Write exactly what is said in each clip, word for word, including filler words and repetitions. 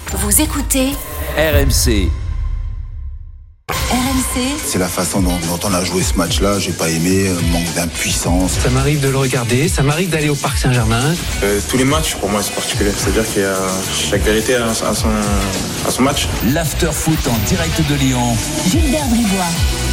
Vous écoutez R M C. R M C. C'est la façon dont, dont on a joué ce match-là, j'ai pas aimé, euh, manque d'impuissance. Ça m'arrive de le regarder, ça m'arrive d'aller au Parc Saint-Germain. Euh, tous les matchs, pour moi, c'est particulier. C'est-à-dire qu'il y a chaque vérité à, à, son, à son match. L'after foot en direct de Lyon. Gilbert Bribois.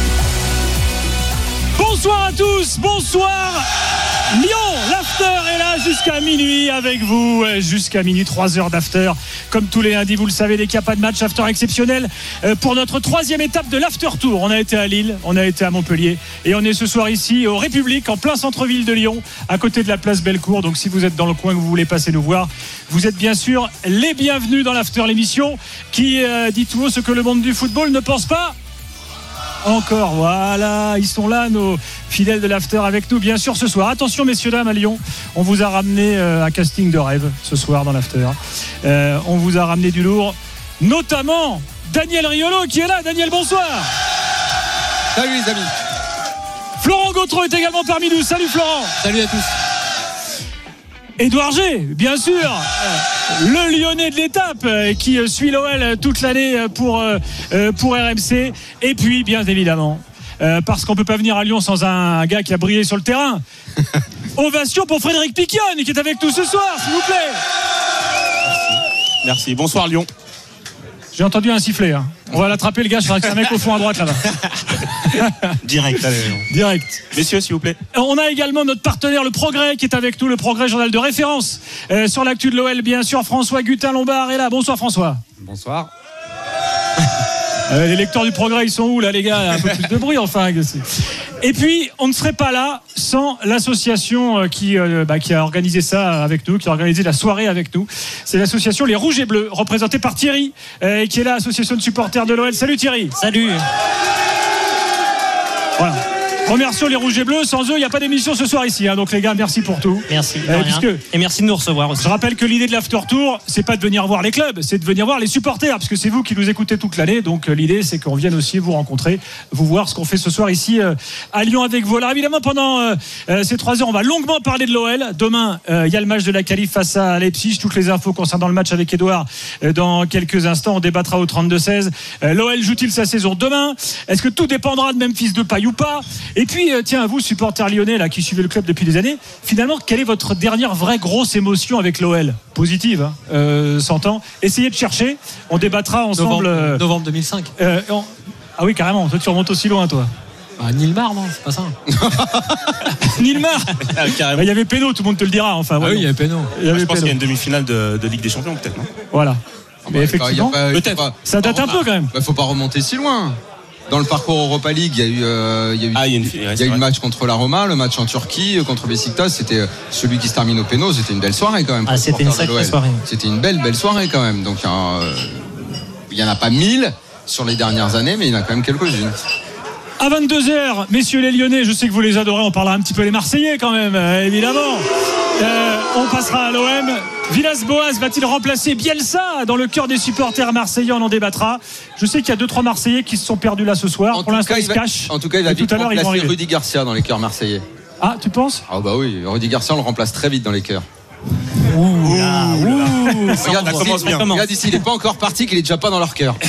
Bonsoir à tous, bonsoir Lyon, l'after est là jusqu'à minuit avec vous, jusqu'à minuit, trois heures d'after. Comme tous les lundis, vous le savez, dès qu'il n'y a pas de match, after exceptionnel pour notre troisième étape de l'after tour. On a été à Lille, on a été à Montpellier et on est ce soir ici au République, en plein centre-ville de Lyon, à côté de la place Bellecour. Donc si vous êtes dans le coin, que vous voulez passer nous voir, vous êtes bien sûr les bienvenus dans l'after, l'émission qui euh, dit tout haut ce que le monde du football ne pense pas encore. Voilà, ils sont là, nos fidèles de l'after avec nous bien sûr ce soir. Attention messieurs dames, à Lyon, on vous a ramené euh, un casting de rêve ce soir dans l'after. euh, on vous a ramené du lourd, notamment Daniel Riolo qui est là. Daniel, bonsoir. Salut les amis. Florent Gautreau est également parmi nous. Salut Florent. Salut à tous. Édouard G, bien sûr, le Lyonnais de l'étape qui suit l'O L toute l'année pour, pour R M C. Et puis, bien évidemment, parce qu'on ne peut pas venir à Lyon sans un gars qui a brillé sur le terrain. Ovation pour Frédéric Piquion qui est avec nous ce soir, s'il vous plaît. Merci. Merci. Bonsoir Lyon. J'ai entendu un sifflet. Hein. On va l'attraper le gars, je crois que c'est un mec au fond à droite là-bas. Direct, allez. Direct. Messieurs, s'il vous plaît. On a également notre partenaire, le Progrès, qui est avec nous, le Progrès, journal de référence euh, sur l'actu de l'O L, bien sûr. François Gutin-Lombard est là. Bonsoir François. Bonsoir. Euh, les lecteurs du Progrès, ils sont où là les gars? Un peu plus de bruit enfin. Et puis on ne serait pas là sans l'association qui, euh, bah, qui a organisé ça avec nous, qui a organisé la soirée avec nous. C'est l'association Les Rouges et Bleus, représentée par Thierry, euh, qui est là, association de supporters de l'O L. Salut Thierry. Salut. Voilà. Remercions les Rouges et Bleus. Sans eux, il n'y a pas d'émission ce soir ici. Hein. Donc les gars, merci pour tout. Merci. Euh, puisque, et merci de nous recevoir aussi. Je rappelle que l'idée de l'after tour, c'est pas de venir voir les clubs, c'est de venir voir les supporters, parce que c'est vous qui nous écoutez toute l'année. Donc l'idée, c'est qu'on vienne aussi vous rencontrer, vous voir ce qu'on fait ce soir ici euh, à Lyon avec vous. Alors évidemment, pendant euh, ces trois heures, on va longuement parler de l'O L. Demain, il euh, y a le match de la qualif face à Leipzig. Toutes les infos concernant le match avec Edouard euh, dans quelques instants. On débattra au trente-deux seize. Euh, L'O L joue-t-il sa saison demain? Est-ce que tout dépendra de Memphis Depay ou pas? Et puis, euh, tiens, vous, supporters lyonnais là, qui suivez le club depuis des années, finalement, quelle est votre dernière vraie grosse émotion avec l'O L? Positive, hein, euh, s'entend. Essayez de chercher. On débattra ensemble. Novembre, euh, novembre deux mille cinq. Euh, on... Ah oui, carrément. Toi, tu remontes aussi loin, toi. Ah, Nilmar, non, c'est pas ça. Nilmar. Ah, carrément. Il y avait Péno, tout le monde te le dira. Enfin, ah oui, il y avait Péno. Il y avait Je pense Péno. qu'il y a une demi-finale de, de Ligue des Champions, peut-être, non? Voilà. Mais bah, effectivement, pas, peut-être. Pas, ça date pas, un peu quand même. Bah, faut pas remonter si loin. Dans le parcours Europa League, il y a eu, euh, il y a eu, ah, il y a, une, il y a eu le match contre la Roma, le match en Turquie contre Besiktas. C'était celui qui se termine au péno. C'était une belle soirée quand même. Ah, c'était une sacrée soirée. C'était une belle, belle soirée quand même. Donc, euh, il y en a pas mille sur les dernières années, mais il y en a quand même quelques-unes. À vingt-deux heures, messieurs les Lyonnais, je sais que vous les adorez, on parlera un petit peu les Marseillais quand même, euh, évidemment. Euh, on passera à l'O M. Villas-Boas va-t-il remplacer Bielsa dans le cœur des supporters marseillais? On en débattra. Je sais qu'il y a deux trois Marseillais qui se sont perdus là ce soir. En Pour l'instant, cas, ils se il va, cachent. En tout cas, il va Et vite tout à l'heure, ils vont remplacer arriver. Rudy Garcia dans les cœurs marseillais. Ah, tu penses? Ah bah oui, Rudy Garcia, on le remplace très vite dans les cœurs. Ouh, là, ouh. Regarde, ça commence bien. Regarde ici, il n'est pas encore parti, qu'il est déjà pas dans leur cœur.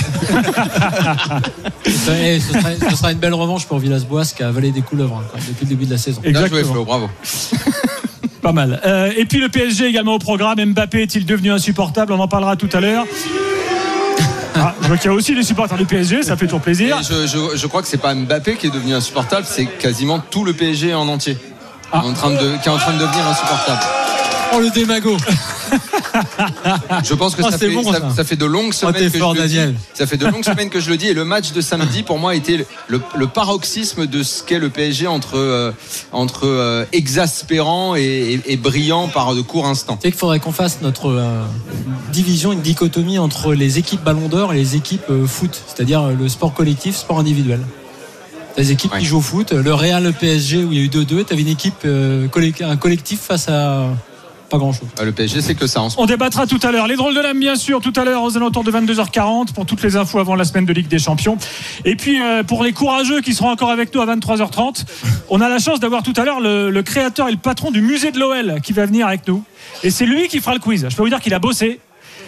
ce, serait, ce, serait, ce sera une belle revanche pour Villas-Boas qui a avalé des couleuvres hein, depuis le début de la saison. Bien Exactement. joué Flo, bravo. Pas mal. Euh, et puis le P S G également au programme. Mbappé est-il devenu insupportable? On en parlera tout à l'heure. Ah, je vois qu'il y a aussi des supporters du P S G, ça fait toujours plaisir. Je, je, je crois que c'est pas Mbappé qui est devenu insupportable, c'est quasiment tout le P S G en entier ah. en train de, qui est en train de devenir insupportable. Oh le démago. Je pense que oh, ça, fait, bon, ça, ça. ça fait de longues semaines oh, que fort, je le Daniel. dis. Ça fait de longues semaines que je le dis et le match de samedi pour moi était le, le, le paroxysme de ce qu'est le P S G entre, euh, entre euh, exaspérant et, et, et brillant par de courts instants. Tu sais qu'il faudrait qu'on fasse notre euh, division, une dichotomie entre les équipes Ballon d'Or et les équipes euh, foot, c'est-à-dire euh, le sport collectif, sport individuel. Les équipes ouais. qui jouent au foot, le Real, le P S G où il y a eu deux deux, tu avais une équipe, euh, un collectif face à pas grand chose. Le P S G c'est que ça en On débattra tout à l'heure. Les drôles de l'âme bien sûr, tout à l'heure aux alentours de vingt-deux heures quarante pour toutes les infos avant la semaine de Ligue des Champions. Et puis euh, pour les courageux qui seront encore avec nous à vingt-trois heures trente, on a la chance d'avoir tout à l'heure le, le créateur et le patron du musée de l'O L qui va venir avec nous. Et c'est lui qui fera le quiz. Je peux vous dire qu'il a bossé.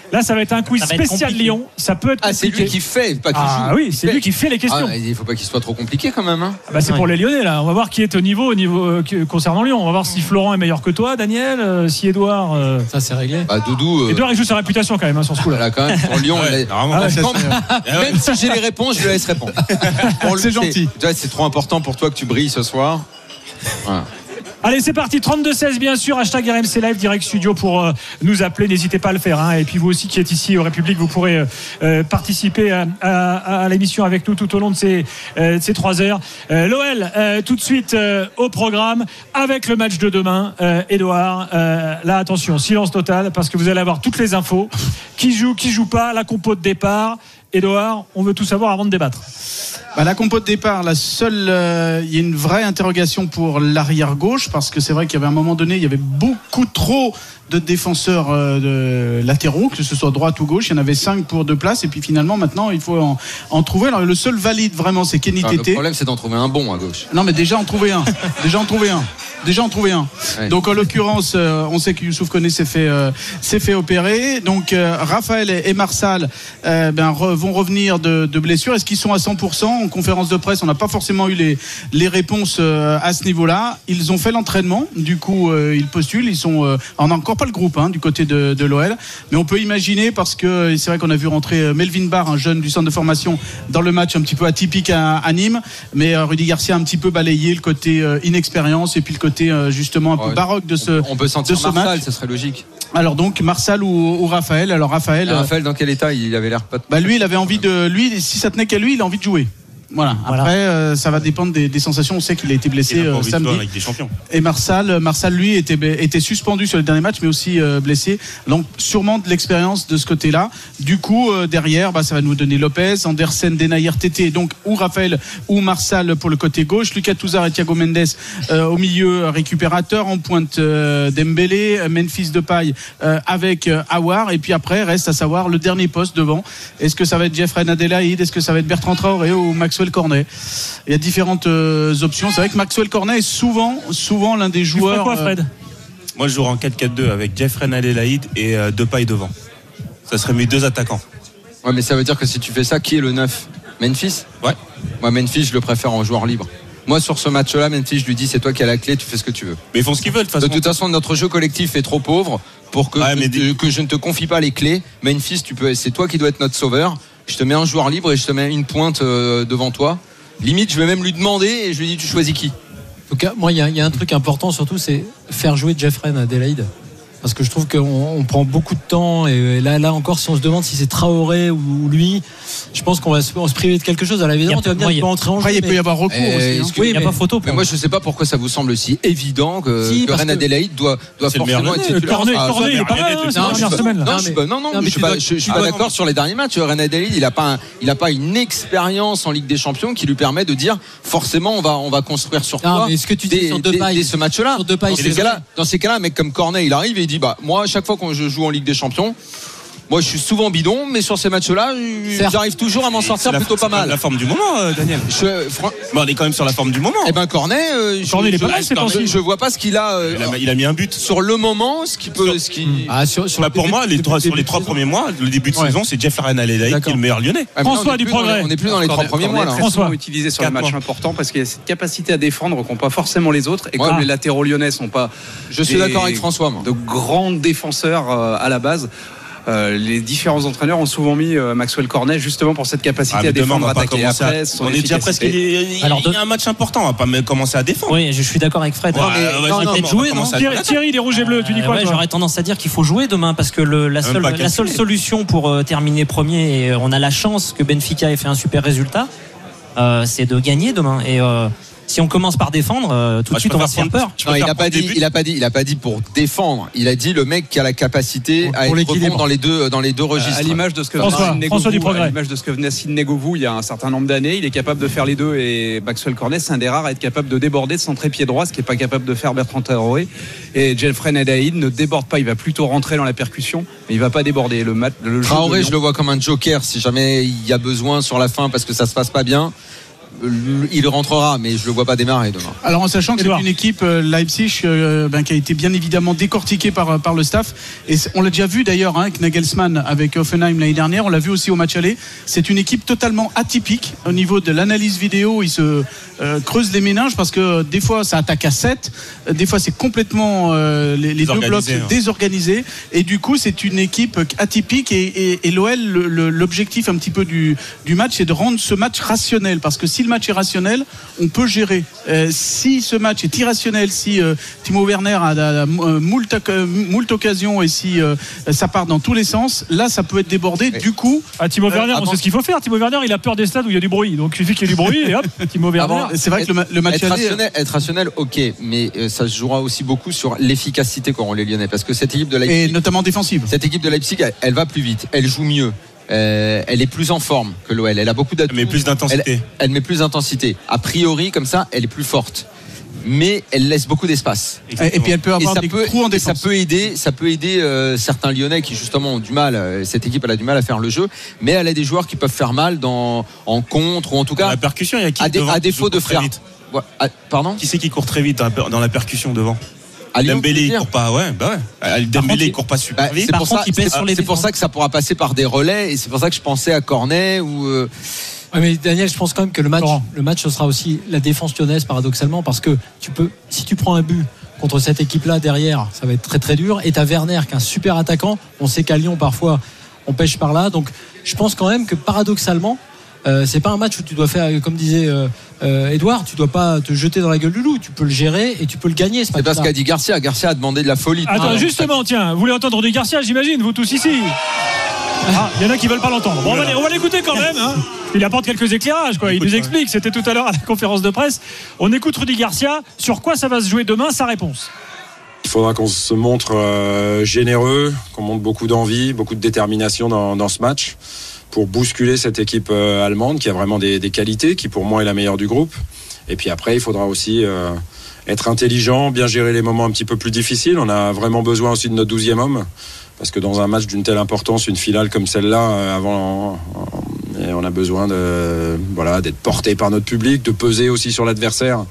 Là, ça va être un quiz Ça va être spécial compliqué. Lyon. Ça peut être Ah, c'est compliqué. lui qui fait, pas qui Ah joue. oui, Il c'est fait. lui qui fait les questions. Ah, il faut pas qu'il soit trop compliqué quand même. Hein. Ah bah, c'est Ouais. pour les Lyonnais là. On va voir qui est au niveau, au niveau euh, que- concernant Lyon. On va voir si Florent est meilleur que toi, Daniel, euh, si Edouard. Euh... Ça, c'est réglé. Bah, Doudou. euh, Edouard il joue sa réputation quand même hein, sur ce coup-là. Là, quand même, sur Lyon, il a- Normalement, Ah ouais, ça, Quand- c'est- même si j'ai les réponses, je le laisse répondre. Pour lui, C'est gentil. tu vois, c'est trop important pour toi que tu brilles ce soir. Voilà. Allez, c'est parti. trente-deux seize, bien sûr. Hashtag R M C Live, direct studio pour euh, nous appeler. N'hésitez pas à le faire. Hein. Et puis, vous aussi qui êtes ici au République, vous pourrez euh, euh, participer à, à, à l'émission avec nous tout au long de ces, euh, de ces trois heures. Euh, L'O L, euh, tout de suite euh, au programme avec le match de demain. Euh, Edouard, euh, là, attention, silence total parce que vous allez avoir toutes les infos. Qui joue, qui joue pas, la compo de départ. Edouard, on veut tout savoir avant de débattre. Bah, la compo de départ, la seule, euh, il y a une vraie interrogation pour l'arrière gauche parce que c'est vrai qu'il y avait un moment donné, il y avait beaucoup trop de défenseurs euh, de latéraux, que ce soit droite ou gauche. Il y en avait cinq pour deux places et puis finalement maintenant il faut en, en trouver. Alors le seul valide vraiment, c'est Kenny Enfin, le Tété. problème, c'est d'en trouver un bon à gauche. Non mais déjà en trouver un. déjà en trouver un. Déjà en trouver un. Ouais. Donc en l'occurrence, euh, on sait que Youssouf Koné s'est fait euh, s'est fait opérer. Donc euh, Raphaël et, et Marsal euh, ben, re, vont revenir de, de blessures. Est-ce qu'ils sont à cent pour cent? En conférence de presse, on n'a pas forcément eu les les réponses euh, à ce niveau-là. Ils ont fait l'entraînement. Du coup, euh, ils postulent. Ils sont. Euh, on n'a encore pas le groupe hein, du côté de, de l'O L, mais on peut imaginer parce que c'est vrai qu'on a vu rentrer Melvin Barr, un jeune du centre de formation, dans le match un petit peu atypique à, à Nîmes. Mais euh, Rudy Garcia a un petit peu balayé le côté euh, inexpérience et puis le côté euh, justement un peu Ouais. baroque de ce. On peut sentir de ce Marsal, match. ce serait logique. Alors donc Marsal ou, ou Raphaël. Alors Raphaël, Et Raphaël, dans quel état il avait l'air pas. bah lui, il avait envie de lui. Si ça tenait qu'à lui, il a envie de jouer. Voilà. Voilà. Après, euh, ça va dépendre des, des sensations. On sait qu'il a été blessé Il a pas euh, envie de samedi. jouer avec des champions. Et Marsal, Marsal lui était, était suspendu sur le dernier match, mais aussi euh, blessé. Donc sûrement de l'expérience de ce côté-là. Du coup, euh, derrière, bah, ça va nous donner Lopez, Andersen, Denayer, Tété, donc ou Raphaël ou Marsal pour le côté gauche, Lucas Touzard et Thiago Mendes euh, au milieu euh, récupérateur, en pointe euh, Dembélé, Memphis Depay euh, avec euh, Aouar. Et puis après, reste à savoir le dernier poste devant. Est-ce que ça va être Jeffrey Adelaide? Est-ce que ça va être Bertrand Traoré ou Maxwell Cornet? Il y a différentes euh, options. C'est vrai que Maxwell Cornet est souvent, souvent l'un des Tu ferais joueurs. quoi, Fred euh, Moi, je jouerai en quatre quatre deux avec Jeffrey Adelaide et euh, Depay devant. Ça serait mes deux attaquants. Ouais, mais ça veut dire que si tu fais ça, qui est le neuf? Memphis? Ouais. Moi, Memphis, je le préfère en joueur libre. Moi, sur ce match-là, Memphis, je lui dis, c'est toi qui as la clé, tu fais ce que tu veux. Mais ils font ce qu'ils veulent de toute façon. De toute façon, notre jeu collectif est trop pauvre pour que, Ouais, mais que, que je ne te confie pas les clés. Memphis, tu peux, c'est toi qui dois être notre sauveur. Je te mets un joueur libre et je te mets une pointe euh, devant toi. Limite, je vais même lui demander et je lui dis, tu choisis qui? En tout cas, moi, il y, a- il y a un truc important surtout, c'est faire jouer Jeffrey Adelaide. Parce que je trouve qu'on on prend beaucoup de temps et là, là encore, si on se demande si c'est Traoré ou lui, je pense qu'on va se, on va se priver de quelque chose. Alors évidemment, Il y a- tu vas me dire moi, qu'il il y peut a- entrer en jeu. Après, il peut mais- y avoir recours Eh, aussi. hein. est-ce que- Oui, Il n'y a mais- pas photo. Mais Pour moi, je ne sais pas pourquoi ça vous semble si évident que, Si, que parce Ren que- Adelaide doit, doit C'est le forcément meilleur être lyonnais. titulaire. Cornet, Ah, Cornet, ça, il est pas mal hein, Non, sur la Non, je dernière suis pas- semaine. là. non, Non, je suis mais- pas, non, non, non, je mais suis tu pas, dois- je, je suis tu pas dois- d'accord sur les derniers matchs. Ren Adelaide, il a pas, un- il a pas une expérience en Ligue des Champions qui lui permet de dire forcément on va, on va construire sur Non, toi. mais ce que tu dis dès, sur dès- Depay- dès ce match-là. sur Depay, Dans c'est ces cas-là, vrai. dans ces cas-là, un mec comme Cornet, il arrive et il dit bah moi, à chaque fois que je joue en Ligue des Champions. Moi, je suis souvent bidon, mais sur ces matchs-là, Certes. j'arrive toujours à m'en sortir C'est la- plutôt pas c'est mal. La forme du moment, euh, Daniel. Je, fran- Bon, on est quand même sur la forme du moment. eh ben Cornet, euh, je, Cornet, il est je- pas mal, ces je- temps-ci. je vois pas ce qu'il a, euh, Il a, il a mis un but. sur le moment, ce qui peut, ce qui. Ah, sur, sur Bah, le pour début- moi, les début- trois, sur début les de trois saison. premiers mois, le début de Ouais. saison, c'est Jeffrey Adelaide qui est D'accord. le meilleur lyonnais. Ah, mais François là, on est du plus dans les- Progrès. On n'est plus dans les trois premiers mois là. François. François utilisé sur les Quatre matchs mois. importants parce qu'il y a cette capacité à défendre qu'ont pas forcément les autres et Ouais. comme les latéraux lyonnais sont pas Je suis des- d'accord avec François, moi. de grands défenseurs euh, à la base. Euh, les différents entraîneurs ont souvent mis euh, Maxwell Cornet justement pour cette capacité Ah, mais à demain, on défendre, va pas attaquer. commencer à- Après, son on est déjà presque. efficacité. Il y a- il y Alors, a un match important. On va pas me commencer à défendre. Oui, je suis d'accord avec Fred. Ouais, Non, ouais, mais- ouais, non, ouais, non, on va peut-être jouer, non commencer à- Thierry, Thierry, les rouges et bleus, tu dis Euh, quoi ouais, toi J'aurais tendance à dire qu'il faut jouer demain parce que le- la, Même seule, pas la calculé. seule solution pour euh, terminer premier, et euh, on a la chance que Benfica ait fait un super résultat, euh, c'est de gagner demain. Et euh, si on commence par défendre, euh, tout de Moi, je suite on va se préfère faire prendre- peur. je Non, il préfère a pas prendre des dit, buts. il a pas dit, il a pas dit pour défendre. Il a dit le mec qui a la capacité Pour- à pour être bon l'équilibre. dans les deux, dans les deux À registres. l'image de ce que François, faisait Sidney François Govou, Duprogret. à l'image de ce que venait Sidney Govou il y a un certain nombre d'années, il est capable de faire les deux et Maxwell Cornet c'est un des rares à être capable de déborder, de centrer pied droit, ce qui est pas capable de faire Bertrand Traoré. Et Jeffrey Adelaide ne déborde pas, il va plutôt rentrer dans la percussion, mais il va pas déborder le match. Le jeu de Traoré, Lyon. je le vois comme un joker si jamais il y a besoin sur la fin parce que ça se passe pas bien. il rentrera, mais je le vois pas démarrer demain. Alors en sachant que Edouard. c'est une équipe euh, Leipzig euh, ben, qui a été bien évidemment décortiquée par, par le staff, et on l'a déjà vu d'ailleurs hein, avec Nagelsmann, avec Hoffenheim l'année dernière, on l'a vu aussi au match aller. C'est une équipe totalement atypique au niveau de l'analyse vidéo. Ils se euh, creusent les méninges parce que euh, des fois ça attaque à sept, euh, des fois c'est complètement euh, les, les deux blocs hein. désorganisés, et du coup c'est une équipe atypique, et, et, et l'O L le, le, l'objectif un petit peu du, du match, c'est de rendre ce match rationnel, parce que si le match est rationnel, on peut gérer. Euh, si ce match est irrationnel, si euh, Timo Werner a, a, a moult, moult occasions, et si euh, ça part dans tous les sens, là ça peut être débordé. Mais du coup, à Timo euh, Werner, on sait ce qu'il faut faire. Timo Werner, il a peur des stades où il y a du bruit, donc il suffit qu'il y ait du bruit et hop, Timo Werner. Avant, c'est vrai être, que le, le match être aller, rationnel, être rationnel, ok, mais euh, ça se jouera aussi beaucoup sur l'efficacité qu'auront les Lyonnais, parce que cette équipe de Leipzig, et notamment défensive, cette équipe de Leipzig, elle, elle va plus vite, elle joue mieux. Euh, elle est plus en forme que l'O L. Elle a beaucoup d'atouts. Elle met plus d'intensité. Elle, elle met plus d'intensité. A priori, comme ça, elle est plus forte. Mais elle laisse beaucoup d'espace. Exactement. Et puis elle peut avoir des peut, trous en défense. Ça peut aider, ça peut aider euh, certains Lyonnais qui justement ont du mal. Euh, cette équipe elle a du mal à faire le jeu, mais elle a des joueurs qui peuvent faire mal dans en contre ou en tout cas. Dans la percussion, il y a qui à, devant, à défaut de faire. Ouais, à, pardon. Qui c'est qui court très vite dans la, dans la percussion devant? À Lyon, Dembélé il court pas, ouais, bah ouais. Dembélé il court pas super bah, vite. C'est pour, ça, contre, c'est, c'est pour ça que ça pourra passer par des relais, et c'est pour ça que je pensais à Cornet ou. Euh... Ouais, mais Daniel, je pense quand même que le match, le match, ce sera aussi la défense lyonnaise, paradoxalement, parce que tu peux, si tu prends un but contre cette équipe-là derrière, ça va être très très dur. Et t'as Werner qui est un super attaquant. On sait qu'à Lyon parfois on pêche par là, donc je pense quand même que paradoxalement. Euh, c'est pas un match où tu dois faire, comme disait euh, euh, Edouard, tu dois pas te jeter dans la gueule du loup. Tu peux le gérer et tu peux le gagner. C'est pas ce qu'a dit Garcia. Garcia a demandé de la folie. Attends, ah, justement, tiens, vous voulez entendre du Garcia, j'imagine, vous tous ici. Ah, il y en a qui veulent pas l'entendre. Bon, on va, on va l'écouter quand même. Hein. Il apporte quelques éclairages, quoi. Il nous explique. C'était tout à l'heure à la conférence de presse. On écoute Rudy Garcia. Sur quoi ça va se jouer demain? Sa réponse. Il faudra qu'on se montre euh, généreux, qu'on montre beaucoup d'envie, beaucoup de détermination dans, dans ce match, pour bousculer cette équipe euh, allemande qui a vraiment des, des qualités, qui pour moi est la meilleure du groupe. Et puis après, il faudra aussi euh, être intelligent, bien gérer les moments un petit peu plus difficiles. On a vraiment besoin aussi de notre douzième homme, parce que dans un match d'une telle importance, une finale comme celle-là, euh, avant, euh, on a besoin de, voilà, d'être porté par notre public, de peser aussi sur l'adversaire.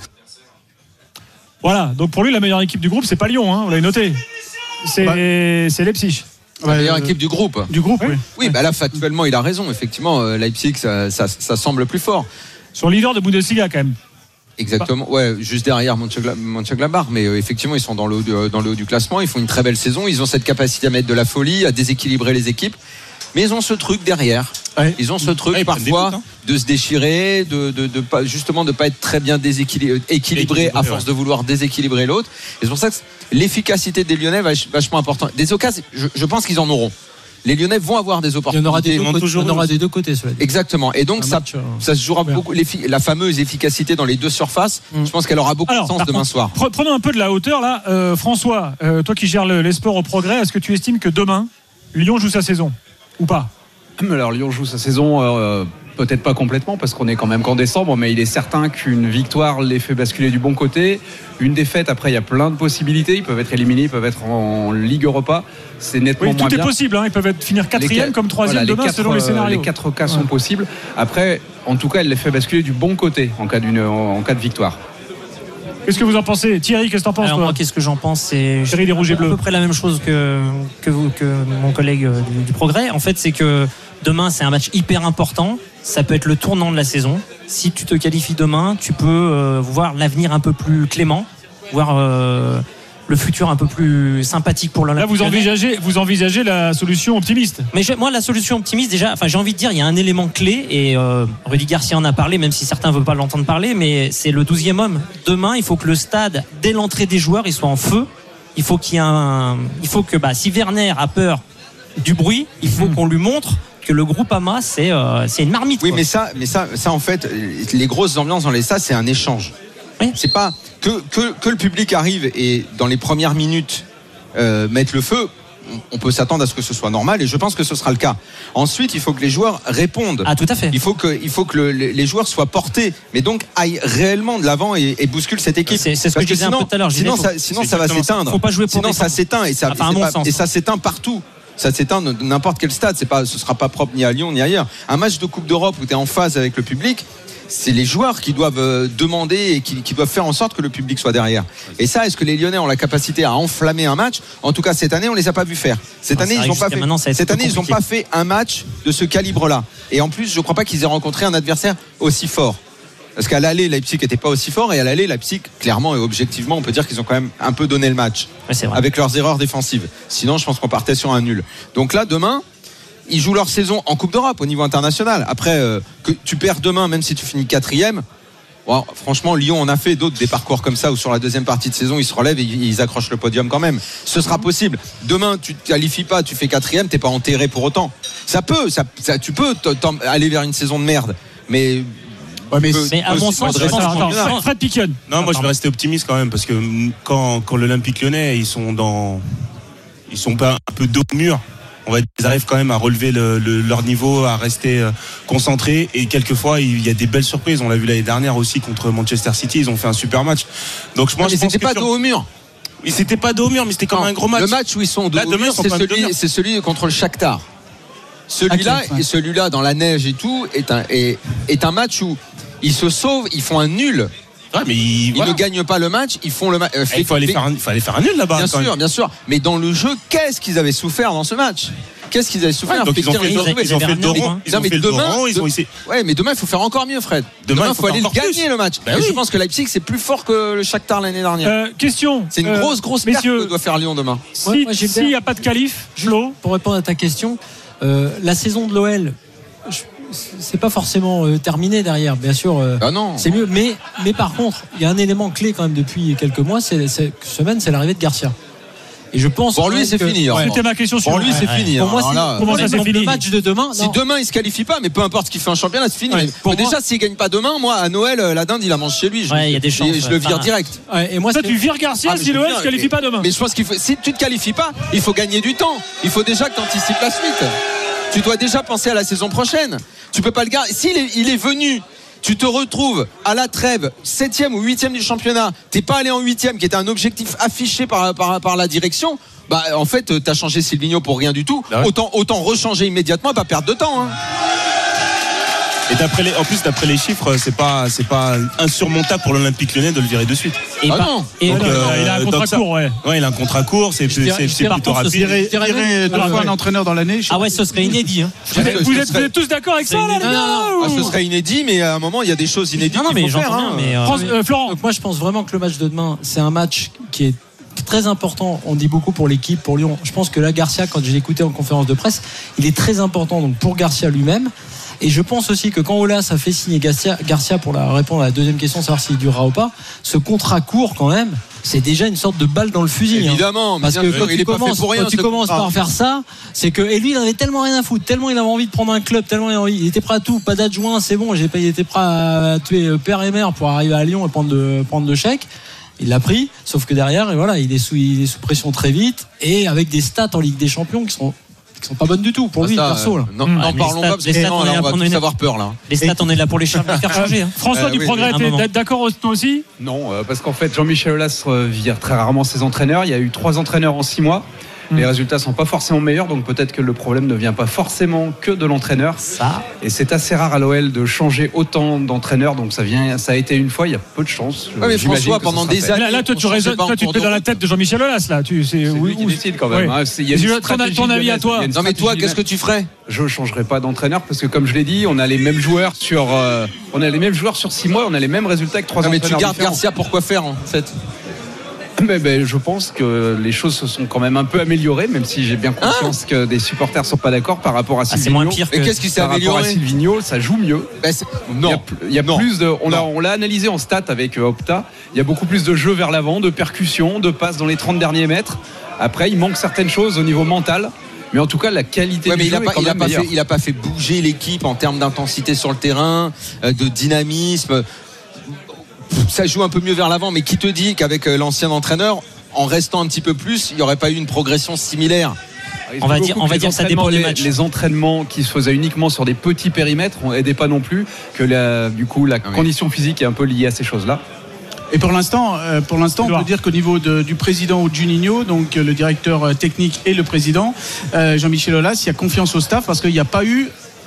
Voilà, donc pour lui, la meilleure équipe du groupe, c'est pas Lyon, hein, vous l'avez noté. C'est, bah, c'est Leipzig. La meilleure équipe du groupe. Du groupe, oui. Oui, bah là, factuellement, il a raison. Effectivement, Leipzig, ça, ça, ça semble plus fort. Son leader de Bundesliga, quand même. Exactement. Ouais, juste derrière Mönchengladbach, mais euh, effectivement, ils sont dans le, haut du, dans le haut du classement. Ils font une très belle saison. Ils ont cette capacité à mettre de la folie, à déséquilibrer les équipes. Mais ils ont ce truc derrière. Ouais. Ils ont ce truc ouais, parfois hein. de se déchirer, de, de, de pas, justement de pas être très bien déséquilibré, équilibré à force ouais. de vouloir déséquilibrer l'autre. Et c'est pour ça que l'efficacité des Lyonnais va vachement importante. Des occasions, je, je pense qu'ils en auront. Les Lyonnais vont avoir des opportunités. Il y en aura des deux, côtés, il y en aura des deux côtés. Cela dit. Exactement. Et donc ça, match, euh... ça se jouera beaucoup. La fameuse efficacité dans les deux surfaces. Mmh. Je pense qu'elle aura beaucoup Alors, de sens demain contre, soir. Prenons un peu de la hauteur là. Euh, François, euh, toi qui gères le, les sports au Progrès, est-ce que tu estimes que demain Lyon joue sa saison ou pas? Alors Lyon joue sa saison. Euh, Peut-être pas complètement parce qu'on est quand même qu'en décembre, mais il est certain qu'une victoire les fait basculer du bon côté. Une défaite, après il y a plein de possibilités. Ils peuvent être éliminés, ils peuvent être en Ligue Europa. C'est nettement oui, moins tout bien. Tout est possible. Hein. Ils peuvent être finir quatrième comme troisième voilà, demain quatre, selon les scénarios. Les quatre cas sont ouais. possibles. Après, en tout cas, elle les fait basculer du bon côté en cas d'une en cas de victoire. Qu'est-ce que vous en pensez, Thierry? Qu'est-ce que t'en penses? Alors moi, qu'est-ce que j'en pense? C'est Thierry des Rouges et Bleus. À peu près la même chose que que, vous, que mon collègue du, du Progrès. En fait, c'est que demain, c'est un match hyper important. Ça peut être le tournant de la saison. Si tu te qualifies demain, tu peux euh, voir l'avenir un peu plus clément, voir euh, le futur un peu plus sympathique pour l'Olympique. Là, vous envisagez, vous envisagez la solution optimiste. Mais je, moi, la solution optimiste, déjà, enfin, j'ai envie de dire, il y a un élément clé, et euh, Rudy Garcia en a parlé, même si certains ne veulent pas l'entendre parler, mais c'est le douzième homme. Demain, il faut que le stade, dès l'entrée des joueurs, il soit en feu. Il faut qu'il y ait un, il faut que, bah, si Werner a peur du bruit, il faut mmh. qu'on lui montre que le groupe Ama c'est euh, c'est une marmite. Oui, quoi. mais ça, mais ça, ça en fait, les grosses ambiances dans les stades, c'est un échange. Oui. C'est pas que, que que le public arrive et dans les premières minutes euh, mettre le feu. On peut s'attendre à ce que ce soit normal et je pense que ce sera le cas. Ensuite, il faut que les joueurs répondent. Ah, tout à fait. Il faut que, il faut que le, les joueurs soient portés, mais donc aillent réellement de l'avant et, et bousculent cette équipe. C'est, c'est ce Parce que je disais sinon, un peu tout à l'heure. Sinon, ça, sinon ça va s'éteindre. Faut pas jouer pour sinon, ça s'éteint et ça, enfin, et, pas, sens, et ça s'éteint partout. Ça s'éteint de n'importe quel stade. C'est pas, ce sera pas propre ni à Lyon ni ailleurs. Un match de Coupe d'Europe où tu es en phase avec le public. c'est les joueurs qui doivent euh, demander et qui, qui doivent faire en sorte que le public soit derrière. Et ça, est-ce que les Lyonnais ont la capacité à enflammer un match? En tout cas, cette année, on les a pas vus faire. Cette non, année, ils n'ont pas fait. Maintenant, cette année, ils n'ont pas fait un match de ce calibre-là. Et en plus, je ne crois pas qu'ils aient rencontré un adversaire aussi fort. Parce qu'à l'aller, Leipzig n'était pas aussi fort, et à l'aller, Leipzig, clairement et objectivement, on peut dire qu'ils ont quand même un peu donné le match ouais, c'est vrai. avec leurs erreurs défensives. Sinon, je pense qu'on partait sur un nul. Donc là, demain, ils jouent leur saison en Coupe d'Europe au niveau international. Après, euh, que tu perds demain, même si tu finis quatrième, bon, franchement, Lyon en a fait d'autres des parcours comme ça où sur la deuxième partie de saison, ils se relèvent et ils accrochent le podium quand même. Ce sera possible. Demain, tu te qualifies pas, tu fais quatrième, t'es pas enterré pour autant. Ça peut, ça, ça, tu peux aller vers une saison de merde, mais. Ouais, mais, mais à mon sens, Fred Piquion. Non, moi je vais rester optimiste quand même parce que quand, quand l'Olympique Lyonnais ils sont dans, ils sont pas un peu dos au mur. On va dire, ils arrivent quand même à relever le, le, leur niveau, à rester euh, concentrés et quelquefois il y a des belles surprises. On l'a vu l'année dernière aussi contre Manchester City, ils ont fait un super match. Donc moi, ah, je mais pense c'était que pas sur... dos au mur. Oui, c'était pas dos au mur, mais c'était quand même un gros match. Le match où ils sont dos Là, au mur, c'est celui, c'est celui contre le Shakhtar. Celui-là okay, ouais. et celui-là dans la neige et tout est un, est, est un match où ils se sauvent, ils font un nul. Ouais, mais ils, ils voilà. ne gagnent pas le match, ils font le match. Euh, il faut aller faire un, il faut aller faire un nul là-bas. Bien sûr, même. bien sûr. Mais dans le jeu, qu'est-ce qu'ils avaient souffert dans ce match? Qu'est-ce qu'ils avaient souffert? Ouais, donc ils ont fait, ils ont, ils ont fait le Doran, ils ont fait le Doran, ils ont essayé. Ouais, mais demain il faut faire encore mieux, Fred. Demain, demain il faut, faut aller le gagner plus. le match. Ben et oui. je pense que Leipzig c'est plus fort que le Shakhtar l'année dernière. Euh, question. C'est une euh, grosse grosse perte que doit faire Lyon demain. Si il si n'y a pas de qualif, Flo. Pour répondre à ta question, euh, la saison de l'O L. Je... c'est pas forcément euh, terminé derrière, bien sûr. Euh, ah non. C'est mieux, mais mais par contre, il y a un élément clé quand même depuis quelques mois, c'est cette semaine, c'est l'arrivée de Garcia. Et je pense pour lui c'est que... fini. Ouais. C'était ma question sur pour lui c'est ouais. fini. Pour moi, c'est... là, comment ça c'est fini? Le match de demain. Si non. demain il se qualifie pas, mais peu importe ce qu'il fait en championnat, c'est fini. Ouais, mais déjà moi... s'il gagne pas demain, moi à Noël la dinde il la mange chez lui. Je, ouais, y a des chances, je, je le vire direct. Ouais, et moi, toi tu vires Garcia ah, si l'O L se qualifie pas demain. Mais je pense qu'il faut. Si tu te qualifies pas, il faut gagner du temps. Il faut déjà que tu anticipes la suite. Tu dois déjà penser à la saison prochaine. Tu peux pas le garder. S'il est, il est venu, tu te retrouves à la trêve, septième ou huitième du championnat. T'es pas allé en huitième, qui était un objectif affiché par, par, par la direction. Bah, en fait, t'as changé Silvino pour rien du tout. Ah ouais. Autant, autant rechanger immédiatement et pas perdre de temps. Hein. Et d'après les, en plus, d'après les chiffres, c'est pas, c'est pas insurmontable pour l'Olympique Lyonnais de le virer de suite. Et ah pas, non. Et donc, euh, il a un contrat court, ouais. Ouais, il a un contrat court, c'est, c'est, c'est, c'est plutôt rapide. Virer, virer deux fois ouais. un entraîneur dans l'année. Ah ouais, ce serait inédit. Hein. Vous, êtes, vous, êtes, vous êtes tous d'accord avec ça, là, les gars? Ah, ce serait inédit, mais à un moment, il y a des choses inédites. Non, non, mais qu'il faut j'entends faire, bien, mais euh, France, euh, Florent. Donc moi, je pense vraiment que le match de demain, c'est un match qui est très important. On dit beaucoup pour l'équipe, pour Lyon. Je pense que là, Garcia, quand je l'ai écouté en conférence de presse, il est très important donc pour Garcia lui-même. Et je pense aussi que quand Olas a fait signer Garcia, Garcia pour la répondre à la deuxième question, savoir s'il durera ou pas, ce contrat court quand même, c'est déjà une sorte de balle dans le fusil. Évidemment, hein. Parce que quand tu commences, rien, quand tu commences par faire ça, c'est que et lui il avait tellement rien à foutre, tellement il avait envie de prendre un club, tellement il, avait envie, il était prêt à tout, pas d'adjoint, c'est bon, j'ai pas, il était prêt à tuer père et mère pour arriver à Lyon et prendre de prendre de chèque. Il l'a pris, sauf que derrière, et voilà, il est sous, il est sous pression très vite et avec des stats en Ligue des Champions qui sont qui sont pas bonnes du tout pour lui ça, perso là. Non, mmh. n'en parlons pas parce que sinon on va tous avoir peur là. Les stats, on est là pour les faire changer. Hein. François euh, du oui, Progrès, oui, t'es d'accord toi aussi? Non, euh, parce qu'en fait Jean-Michel Aulas vire très rarement ses entraîneurs. Il y a eu trois entraîneurs en six mois. Les résultats sont pas forcément meilleurs, donc peut-être que le problème ne vient pas forcément que de l'entraîneur. Ça. Et c'est assez rare à l'O L de changer autant d'entraîneurs, donc ça vient, ça a été une fois. Il y a peu de chance. Ouais, mais François, pendant des années, là, là toi tu raisonnes, toi tu te es dans la tête de Jean-Michel Aulas là. Tu, c'est, c'est lui qui décide quand même. Ouais. Hein. Il y a une ton, ton avis à toi. Non mais toi, qu'est-ce que tu ferais? Je changerais pas d'entraîneur parce que comme je l'ai dit, on a les mêmes joueurs sur, euh, on a les mêmes joueurs sur six mois, on a les mêmes résultats que trois non, entraîneurs. Mais tu gardes différents. Garcia pour quoi faire en fait? Mais ben, je pense que les choses se sont quand même un peu améliorées, même si j'ai bien conscience hein que des supporters sont pas d'accord par rapport à Silvino. Ah, c'est moins pire que... Mais qu'est-ce qui s'est amélioré? Par rapport à Silvino, ça joue mieux. Ben non. Il y a, il y a non. plus de. On non. l'a, on l'a analysé en stats avec euh, Opta. Il y a beaucoup plus de jeux vers l'avant, de percussions, de passes dans les trente derniers mètres. Après, il manque certaines choses au niveau mental. Mais en tout cas, la qualité ouais, du mais jeu il a pas, est quand il a même pas meilleure. fait, il a pas fait bouger l'équipe en termes d'intensité sur le terrain, de dynamisme. Ça joue un peu mieux vers l'avant, mais qui te dit qu'avec l'ancien entraîneur, en restant un petit peu plus, il n'y aurait pas eu une progression similaire? On va dire, on va dire que ça dépend des matchs. Les entraînements qui se faisaient uniquement sur des petits périmètres n'aidaient pas non plus, que la, du coup la ah oui. condition physique est un peu liée à ces choses-là. Et pour l'instant, euh, pour l'instant, on peut dire qu'au niveau de, du président Juninho, donc euh, le directeur technique et le président, euh, Jean-Michel Aulas, il y a confiance au staff parce qu'il n'y a pas eu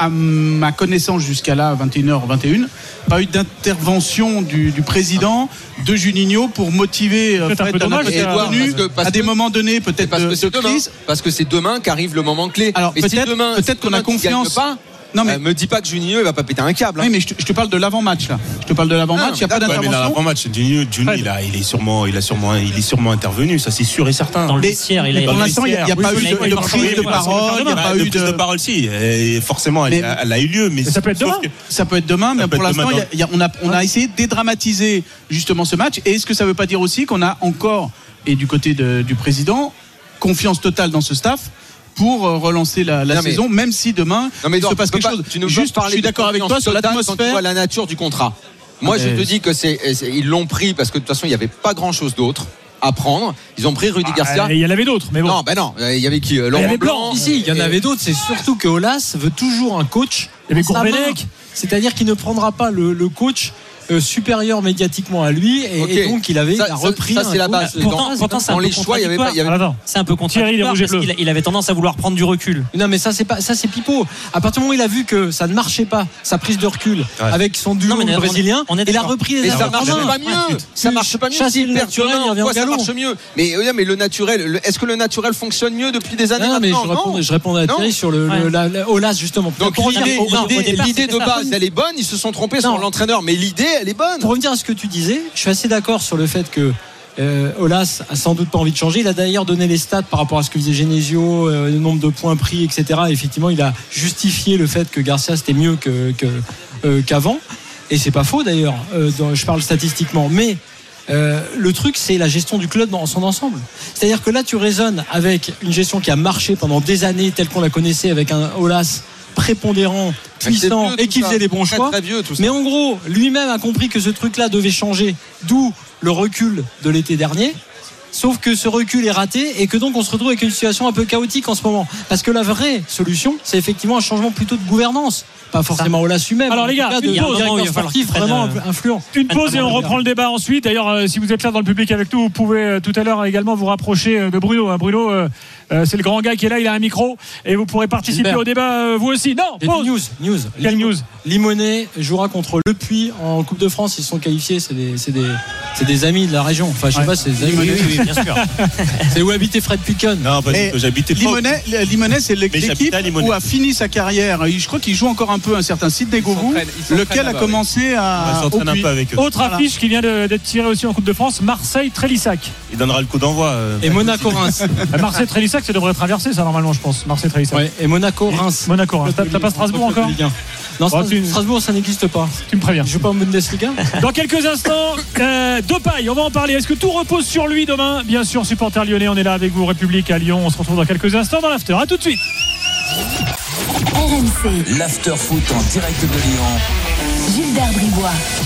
à ma connaissance jusqu'à là, vingt et une heures vingt et une, pas eu d'intervention du, du président de Juninho pour motiver C'est Fred un peu dommage, Donat Edouard, tenu parce que- parce à des que- moments donnés peut-être parce de, que de c'est demain. crise. Parce que c'est demain qu'arrive le moment clé. Alors, Mais si peut-être- demain, peut-être si qu'on a demain tu gagnes confiance. pas, Non, mais- euh, me dis pas que Juninho il va pas péter un câble. hein. Oui, mais je te, je te parle de l'avant-match là. Je te parle de l'avant-match. Il n'y a pas Ouais, mais dans d'intervention. l'avant-match, Juninho, Juninho, il, a, il est sûrement, il a sûrement, il est sûrement intervenu, ça c'est sûr et certain. Dans le Mais- vestiaire, il mais a pour Dans le l'instant, il n'y a, il y a vestiaire, pas oui, eu oui, de, oui, de oui, prise oui, de oui, parole, il n'y a Bah, pas de eu prise de de. parole, si. Et forcément, elle, Mais- elle a eu lieu, mais ça peut être sauf demain. que- Ça peut être demain, mais peut pour être l'instant, demain il y a- il y a- on, a, on a essayé de dédramatiser justement ce match. Et est-ce que ça ne veut pas dire aussi qu'on a encore, et du côté de- du président, confiance totale dans ce staff pour euh, relancer la, la Non, mais- saison, même si demain Non, mais il se Edouard, passe tu peux quelque pas- chose. Tu ne peux Juste, pas parler je suis de d'accord avec toi confiance sur totale Quand tu l'atmosphère. vois la nature du contrat. Moi, je Mais- te dis que c'est, c'est- ils l'ont pris parce que de toute façon, il n'y avait pas grand-chose d'autre à prendre. Ils ont pris Rudy Garcia. Ah, et il y en avait d'autres, mais bon. Non, ben non. Il y avait qui euh, il y Laurent avait Blanc. Blanc. Ici, il y en avait d'autres. C'est surtout que Olas veut toujours un coach. Il y avait dans sa main. Gourvenec. C'est-à-dire qu'il ne prendra pas le, le coach euh, supérieur médiatiquement à lui. Et, Ok. et donc, il avait Ça- il a ça- repris. ça, c'est un la coach. base. Pourtant, Dans- pourtant, c'est un dans peu les choix, il y avait pas- il y avait- contradictoire. C'est un peu Thierry, les contradictoire rouges et parce bleus. qu'il il avait tendance à vouloir prendre du recul. Non, mais ça c'est pas ça c'est pipeau. À partir du moment où il a vu que ça ne marchait pas, sa prise de recul avec son duo Non, mais on est- brésilien, on est il a d'accord. repris les Mais ça affaires en marche main. pas mieux. Ça marche pas mieux. Chasser S'il le perd naturel, demain, il revient au pourquoi ça galop. marche mieux. Mais, oui, mais le naturel, le- est-ce que le naturel fonctionne mieux depuis des années Non, mais je maintenant Non. répondais, je répondais à Non. Thierry sur le, Ouais. le- la, la- Olas justement. Donc Pour l'idée, revenir- non, l'idée- au départ, l'idée c'était de ça. base, elle est bonne. Ils se sont trompés sur Non. l'entraîneur, mais l'idée, elle est bonne. Pour revenir à ce que tu disais, je suis assez d'accord sur le fait que euh, Olas a sans doute pas envie de changer. Il a d'ailleurs donné les stats par rapport à ce que disait Genesio, euh, le nombre de points pris, et cetera. Et effectivement, il a justifié le fait que Garcia c'était mieux que, que, euh, qu'avant. Et c'est pas faux d'ailleurs. euh, dans- je parle statistiquement, mais euh, le truc c'est la gestion du club dans son ensemble. C'est-à-dire que là, tu raisonnes avec une gestion qui a marché pendant des années, telle qu'on la connaissait, avec un Olas prépondérant, puissant vieux, tout et qui ça. faisait les bons Très, choix. très vieux, tout ça. Mais en gros, lui-même a compris que ce truc-là devait changer, d'où le recul de l'été dernier. Sauf que ce recul est raté et que donc on se retrouve avec une situation un peu chaotique en ce moment. Parce que la vraie solution, c'est effectivement un changement plutôt de gouvernance. Pas forcément au Olas lui-même. Alors, en les tout gars, cas, de une pause. directeur Il va falloir sportif qu'il prenne, vraiment euh, influent. Une pause et on reprend le débat ensuite. D'ailleurs, euh, si vous êtes là dans le public avec nous, vous pouvez euh, tout à l'heure également vous rapprocher euh, de Bruno. hein. Bruno, euh, euh, c'est le grand gars qui est là, il a un micro et vous pourrez participer Gilbert. au débat euh, vous aussi. Non, Et pause. news, news. Quelle news Limonet jouera contre Le Puy en Coupe de France. Ils sont qualifiés. C'est des, c'est des, c'est des amis de la région. Enfin, je sais Ouais. pas, c'est des amis. Oui, oui, oui, bien sûr. C'est où habitait Fred Picon. Non, pas Et du tout. J'habitais pas. Limonest, Limonest, c'est Mais j'habitais l'équipe à Limonest. où a fini sa carrière. Je crois qu'il joue encore un peu un certain Sidney Govou, s'entraîne- il s'entraîne lequel a là-bas, commencé On à. s'entraîne au un Puy. peu avec eux. Autre Voilà. affiche qui vient de- d'être tirée aussi en Coupe de France, Marseille-Trélissac. Il donnera le coup d'envoi. euh, Et Monaco-Reims. Euh, Marseille-Trélissac, ça devrait être inversé, ça, normalement, je pense. Marseille-Trélissac. Ouais, et Monaco-Reims. Monaco. hein. T'as t'as pas Strasbourg encore Non, Oh, tu- Strasbourg, ça n'existe pas. Tu me préviens. Il joue pas en Bundesliga. Dans quelques instants, euh, Depay, on va en parler. Est-ce que tout repose sur lui demain? Bien sûr, supporter lyonnais, on est là avec vous, République à Lyon. On se retrouve dans quelques instants dans l'after. A tout de suite. R M C, L'after foot en direct de Lyon. Gilbert Bribois.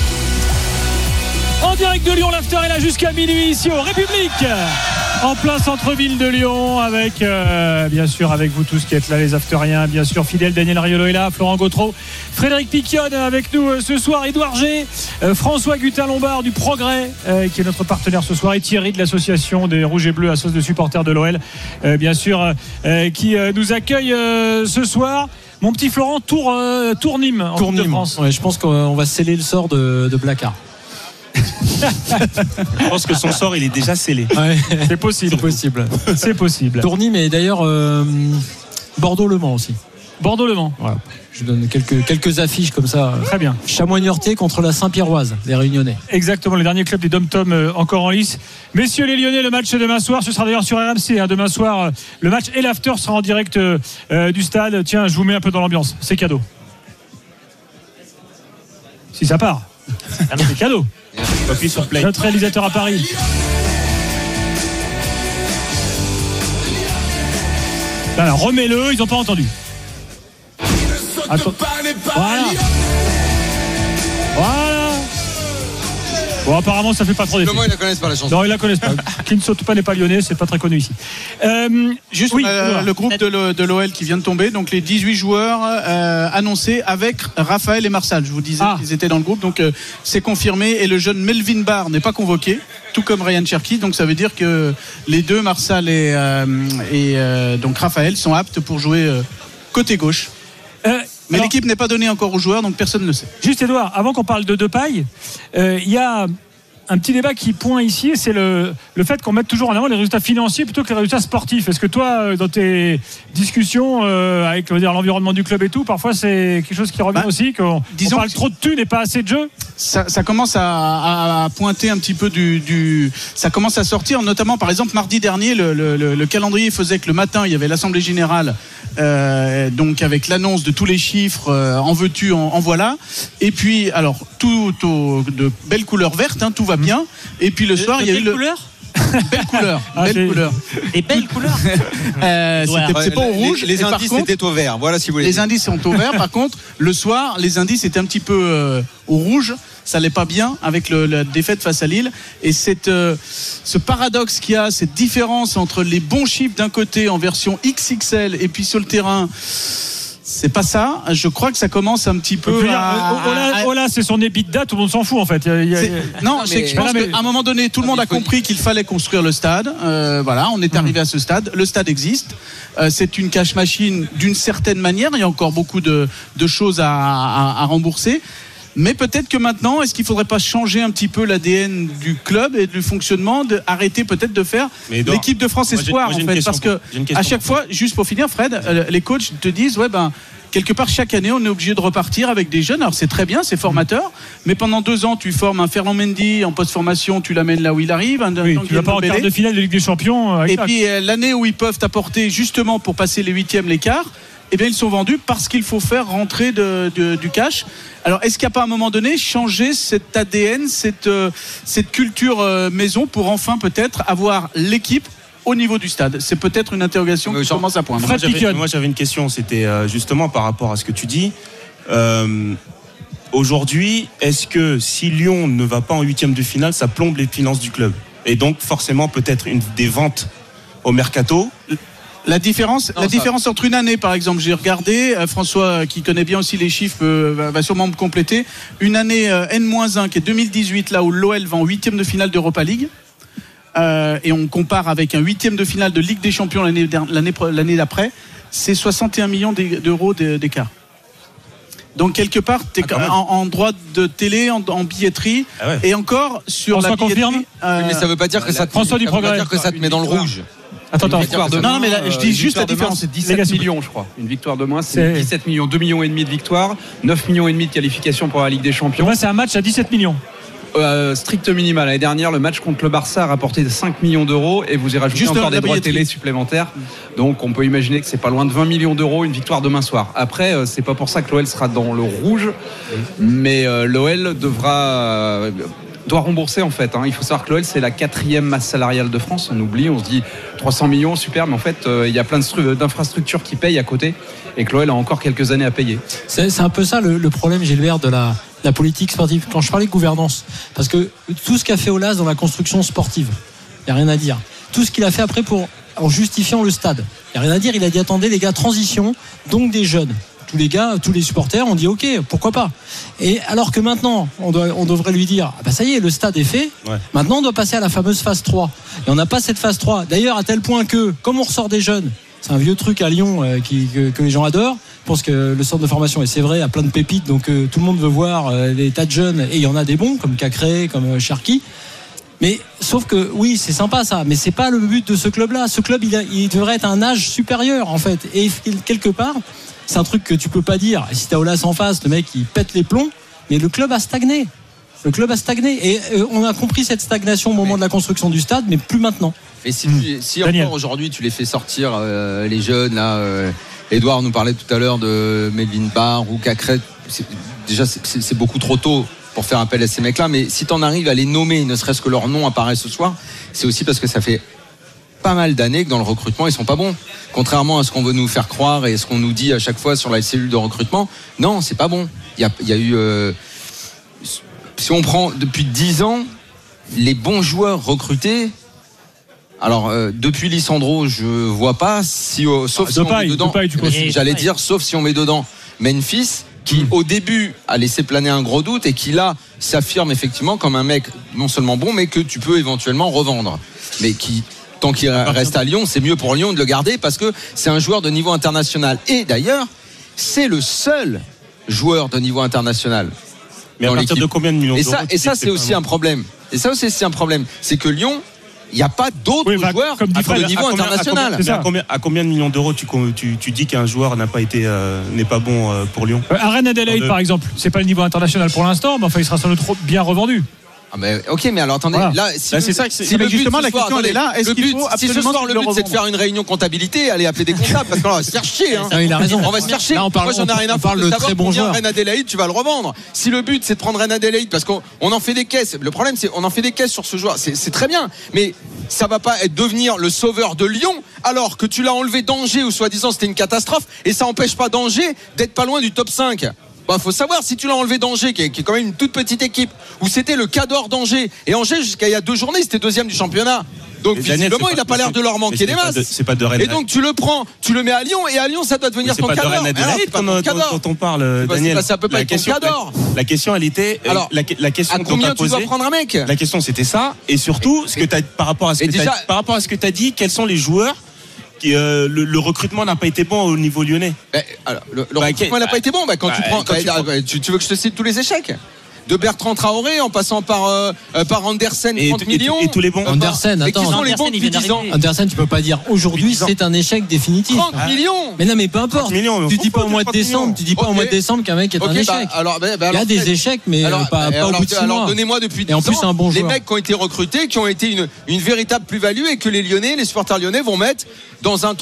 En direct de Lyon, l'after est là jusqu'à minuit ici au République, en plein centre-ville de Lyon, avec euh, bien sûr avec vous tous qui êtes là, les afteriens, bien sûr fidèle Daniel Ariolo est là, Florent Gautreau, Frédéric Piquionne avec nous euh, ce soir, Édouard G, euh, François Gutin-Lombard du Progrès euh, qui est notre partenaire ce soir, et Thierry de l'association des Rouges et Bleus, association de supporters de l'O L, euh, bien sûr euh, qui euh, nous accueille euh, ce soir. Mon petit Florent, Tour, euh, Tour Nîmes en Coupe de Nîmes. France. Ouais, je pense qu'on va sceller le sort de, de Blacard. Je pense que son sort, il est déjà scellé. Ouais. C'est possible. C'est possible. C'est possible. Tour Nîmes et d'ailleurs euh, Bordeaux-Le Mans aussi. Bordeaux-Le Mans. Voilà. Je donne quelques, quelques affiches comme ça. Très bien. Chamois-Niortais contre la Saint-Pierroise, les Réunionnais. Exactement, le dernier club des Dom-Tom euh, encore en lice. Messieurs les Lyonnais, le match demain soir, ce sera d'ailleurs sur R M C. Hein, demain soir, euh, le match et l'after sera en direct euh, euh, du stade. Tiens, je vous mets un peu dans l'ambiance. C'est cadeau. Si ça part. C'est cadeau. Appuie sur play. Notre réalisateur à Paris. Voilà, remets-le, ils n'ont pas entendu. Attends. Voilà. Voilà. Bon, apparemment, ça fait pas trop d'effet. Comment ils la connaissent pas la chanson? Non, ils la connaissent pas. Qui ne saute pas n'est pas lyonnais, c'est pas très connu ici. Euh, Juste oui, euh, Edouard. le groupe de l'O- de l'O L qui vient de tomber, donc les dix-huit joueurs euh, annoncés avec Raphaël et Marsal. Je vous disais Ah. qu'ils étaient dans le groupe, donc euh, c'est confirmé. Et le jeune Melvin Barr n'est pas convoqué, tout comme Ryan Cherky. Donc ça veut dire que les deux, Marsal et, euh, et euh, donc Raphaël, sont aptes pour jouer euh, côté gauche. Euh, Mais Alors, l'équipe n'est pas donnée encore aux joueurs, donc personne ne le sait. Juste Edouard, avant qu'on parle de Depay, il euh, y a un petit débat qui pointe ici, c'est le, le fait qu'on mette toujours en avant les résultats financiers plutôt que les résultats sportifs. Est-ce que toi, dans tes discussions euh, avec dire, l'environnement du club et tout, parfois c'est quelque chose qui revient bah, aussi, qu'on on parle trop de thunes et pas assez de jeux? Ça, ça commence à, à pointer un petit peu du, du... Ça commence à sortir, notamment par exemple mardi dernier, le, le, le calendrier faisait que le matin, il y avait l'Assemblée Générale, euh, donc avec l'annonce de tous les chiffres, euh, en veux-tu, en, en voilà. Et puis, alors, tout au, de belles couleurs vertes, hein, tout va bien. Et puis le de, soir, de il y a eu le. Couleur belle couleur, ah, belle couleur. Des belles couleurs. Euh, c'était, c'est pas au rouge. Les, les indices contre, étaient au vert. Voilà si vous voulez. Les indices sont au vert. Par contre, le soir, les indices étaient un petit peu euh, au rouge. Ça allait pas bien avec le, la défaite face à Lille. Et cette, euh, ce paradoxe qu'il y a, cette différence entre les bons chiffres d'un côté en version X X L et puis sur le terrain. C'est pas ça. Je crois que ça commence un petit peu. À, Ola, à... Ola, c'est son EBITDA. Tout le monde s'en fout en fait. Il y a, il y a... Non, c'est que je pense qu'à un moment donné, tout le monde a compris qu'il fallait construire le stade. Euh, voilà, on est arrivé à ce stade. Le stade existe. Euh, c'est une cash machine d'une certaine manière. Il y a encore beaucoup de, de choses à, à, à rembourser. Mais peut-être que maintenant, est-ce qu'il ne faudrait pas changer un petit peu l'A D N du club et du fonctionnement, de, arrêter peut-être de faire l'équipe de France Espoir, en fait, parce que à chaque fois, juste pour finir, Fred, euh, les coachs te disent, ouais ben. Quelque part, chaque année, on est obligé de repartir avec des jeunes. Alors, c'est très bien, c'est formateur. Mais pendant deux ans, tu formes un Ferland Mendy en post-formation, tu l'amènes là où il arrive. Un, oui, tu vas pas en quart de finale de Ligue des Champions. Et puis, euh, l'année où ils peuvent t'apporter justement pour passer les huitièmes, les quarts, eh bien, ils sont vendus parce qu'il faut faire rentrer de, de, du cash. Alors, est-ce qu'il n'y a pas à un moment donné changer cet A D N, cette, euh, cette culture euh, maison pour enfin peut-être avoir l'équipe au niveau du stade? C'est peut-être une interrogation qui genre, commence à poindre. Moi j'avais, moi j'avais une question, c'était euh, justement par rapport à ce que tu dis. Euh, aujourd'hui, est-ce que si Lyon ne va pas en huitième de finale, ça plombe les finances du club? Et donc forcément peut-être une, des ventes au mercato? La différence, non, la différence entre une année, par exemple, j'ai regardé, euh, François, qui connaît bien aussi les chiffres, euh, va, va sûrement me compléter. Une année euh, N moins un, qui est deux mille dix-huit, là où l'O L va en huitième de finale d'Europa League. Euh, et on compare avec un huitième de finale de Ligue des Champions l'année, l'année, l'année d'après, c'est soixante et un millions d'euros d'écart. Donc quelque part, t'es ah, en, en droit de télé, en, en billetterie, ah ouais. Et encore sur François la billetterie. Euh, mais ça veut pas dire que ça te, François du progrès. Que ça te met dans le rouge. Attends, attends. De non, mais là, je dis juste la différence. C'est dix-sept millions, je crois. Une victoire de moins, c'est, c'est dix-sept millions, deux millions et demi de victoire, neuf millions et demi de qualification pour la Ligue des Champions. Moi, c'est un match à dix-sept millions. Euh, strict minimal. L'année dernière, le match contre le Barça a rapporté cinq millions d'euros et vous y rajoutez juste encore des droits télé supplémentaires. Donc on peut imaginer que c'est pas loin de vingt millions d'euros une victoire demain soir. Après, euh, c'est pas pour ça que l'O L sera dans le rouge, mais euh, l'O L devra euh, doit rembourser en fait. Hein. Il faut savoir que l'O L c'est la quatrième masse salariale de France. On oublie, on se dit trois cents millions, super, mais en fait euh, il y a plein de stru- d'infrastructures qui payent à côté et que l'O L a encore quelques années à payer. C'est, c'est un peu ça le, le problème, Gilbert, de la la politique sportive, quand je parlais de gouvernance, parce que tout ce qu'a fait Aulas dans la construction sportive, il n'y a rien à dire. Tout ce qu'il a fait après pour, en justifiant le stade, il n'y a rien à dire. Il a dit attendez les gars, transition, donc des jeunes. Tous les gars, tous les supporters ont dit ok, pourquoi pas. Et alors que maintenant, on, doit, on devrait lui dire ah bah ça y est, le stade est fait, ouais. Maintenant on doit passer à la fameuse phase trois. Et on n'a pas cette phase trois. D'ailleurs, à tel point que, comme on ressort des jeunes, c'est un vieux truc à Lyon euh, qui, que, que les gens adorent. Je pense que le centre de formation, et c'est vrai, a plein de pépites, donc euh, tout le monde veut voir euh, des tas de jeunes, et il y en a des bons, comme Cacré, comme euh, Cherki. Mais sauf que oui, c'est sympa ça, mais c'est pas le but de ce club-là. Ce club, il, a, il devrait être à un âge supérieur, en fait. Et quelque part, c'est un truc que tu peux pas dire. Si t'as Aulas en face, le mec, il pète les plombs, mais le club a stagné. Le club a stagné. Et euh, on a compris cette stagnation au moment mais... de la construction du stade, mais plus maintenant. Et si, mmh. tu, si encore aujourd'hui, tu les fais sortir, euh, les jeunes, là... Euh... Edouard nous parlait tout à l'heure de Melvin Barr ou Cacré. C'est, déjà, c'est, c'est beaucoup trop tôt pour faire appel à ces mecs-là. Mais si tu en arrives à les nommer, ne serait-ce que leur nom apparaît ce soir, c'est aussi parce que ça fait pas mal d'années que dans le recrutement, ils sont pas bons. Contrairement à ce qu'on veut nous faire croire et ce qu'on nous dit à chaque fois sur la cellule de recrutement, non, c'est pas bon. Il y a, il y a eu... Euh, si on prend depuis dix ans, les bons joueurs recrutés... Alors euh, depuis Lisandro, je vois pas si euh, sauf ah, si on met dedans. Depay, tu et, j'allais Depay. dire sauf si on met dedans Memphis qui mmh. au début a laissé planer un gros doute et qui là s'affirme effectivement comme un mec non seulement bon mais que tu peux éventuellement revendre. Mais qui tant qu'il reste à Lyon, c'est mieux pour Lyon de le garder parce que c'est un joueur de niveau international. Et d'ailleurs, c'est le seul joueur de niveau international. Mais à partir l'équipe. de combien de millions et d'euros ça, et ça c'est aussi un problème. Et ça aussi, c'est un problème. C'est que Lyon, il n'y a pas d'autres oui, bah, joueurs comme dit de niveau à combien, international. À combien, à, combien, à combien de millions d'euros tu, tu, tu dis qu'un joueur n'a pas été, euh, n'est pas bon euh, pour Lyon? euh, Aren Adelaide, de... par exemple, c'est pas le niveau international pour l'instant, mais enfin, il sera sans doute bien revendu. Ah mais, ok, mais alors attendez, voilà. là, si, bah, le, c'est ça que c'est, si le justement but, la question attendez, elle est là. Est-ce le qu'il but, faut si ce soir le but c'est de faire une réunion comptabilité, allez appeler des comptables parce qu'on va se faire chier. Hein. Non, il a raison. On va se faire chier. Là, on parle, Moi, j'en ai rien à foutre de savoir bon combien Ren Adelaide tu vas le revendre. Si le but c'est de prendre Ren Adelaide parce qu'on on en fait des caisses. Le problème c'est on en fait des caisses sur ce joueur. C'est, c'est très bien, mais ça va pas être devenir le sauveur de Lyon alors que tu l'as enlevé d'Angers où soi-disant c'était une catastrophe et ça empêche pas d'Angers d'être pas loin du top cinq. Bah, faut savoir si tu l'as enlevé d'Angers, qui est, qui est quand même une toute petite équipe, où c'était le Cador d'Angers. Et Angers, jusqu'à il y a deux journées, c'était deuxième du championnat. Donc, visiblement, il n'a pas l'air de leur manquer des masses. De, c'est pas de Rennes. Et donc, tu le prends, tu le mets à Lyon, et à Lyon, ça doit devenir ton Cador. C'est pas de Rennes quand on parle, Daniel. Pas, ça peut pas la être question, ton Cador. La, la question, elle était. Alors, la, la question à combien tu posé, dois prendre un mec? La question, c'était ça. Et surtout, ce que t'as, par rapport à ce que déjà, t'as, par rapport à ce que tu as dit, quels sont les joueurs qui, euh, le, le recrutement n'a pas été bon au niveau lyonnais. Bah, alors, le, le bah, recrutement n'a pas été bon. Bah, quand bah, tu prends, quand bah, tu, bah, prends... tu, tu veux que je te cite tous les échecs? De Bertrand Traoré en passant par euh, par Andersen et, trente et, millions et, et tous les bons euh, Andersen et qui sont attends les bons depuis dix ans. Andersen tu peux pas dire aujourd'hui c'est un échec définitif. trente millions. Mais non mais peu importe millions, tu dis pas au mois de décembre tu dis pas okay. au mois de décembre qu'un mec est okay, un échec bah, alors, bah, bah, il y a alors, des échecs mais alors, pas, pas alors, au bout de six alors mois. Donnez-moi depuis dix et en plus, ans un bon les joueur. mecs qui ont été recrutés qui ont été une, une véritable plus-value et que les Lyonnais les supporters lyonnais vont mettre dans un,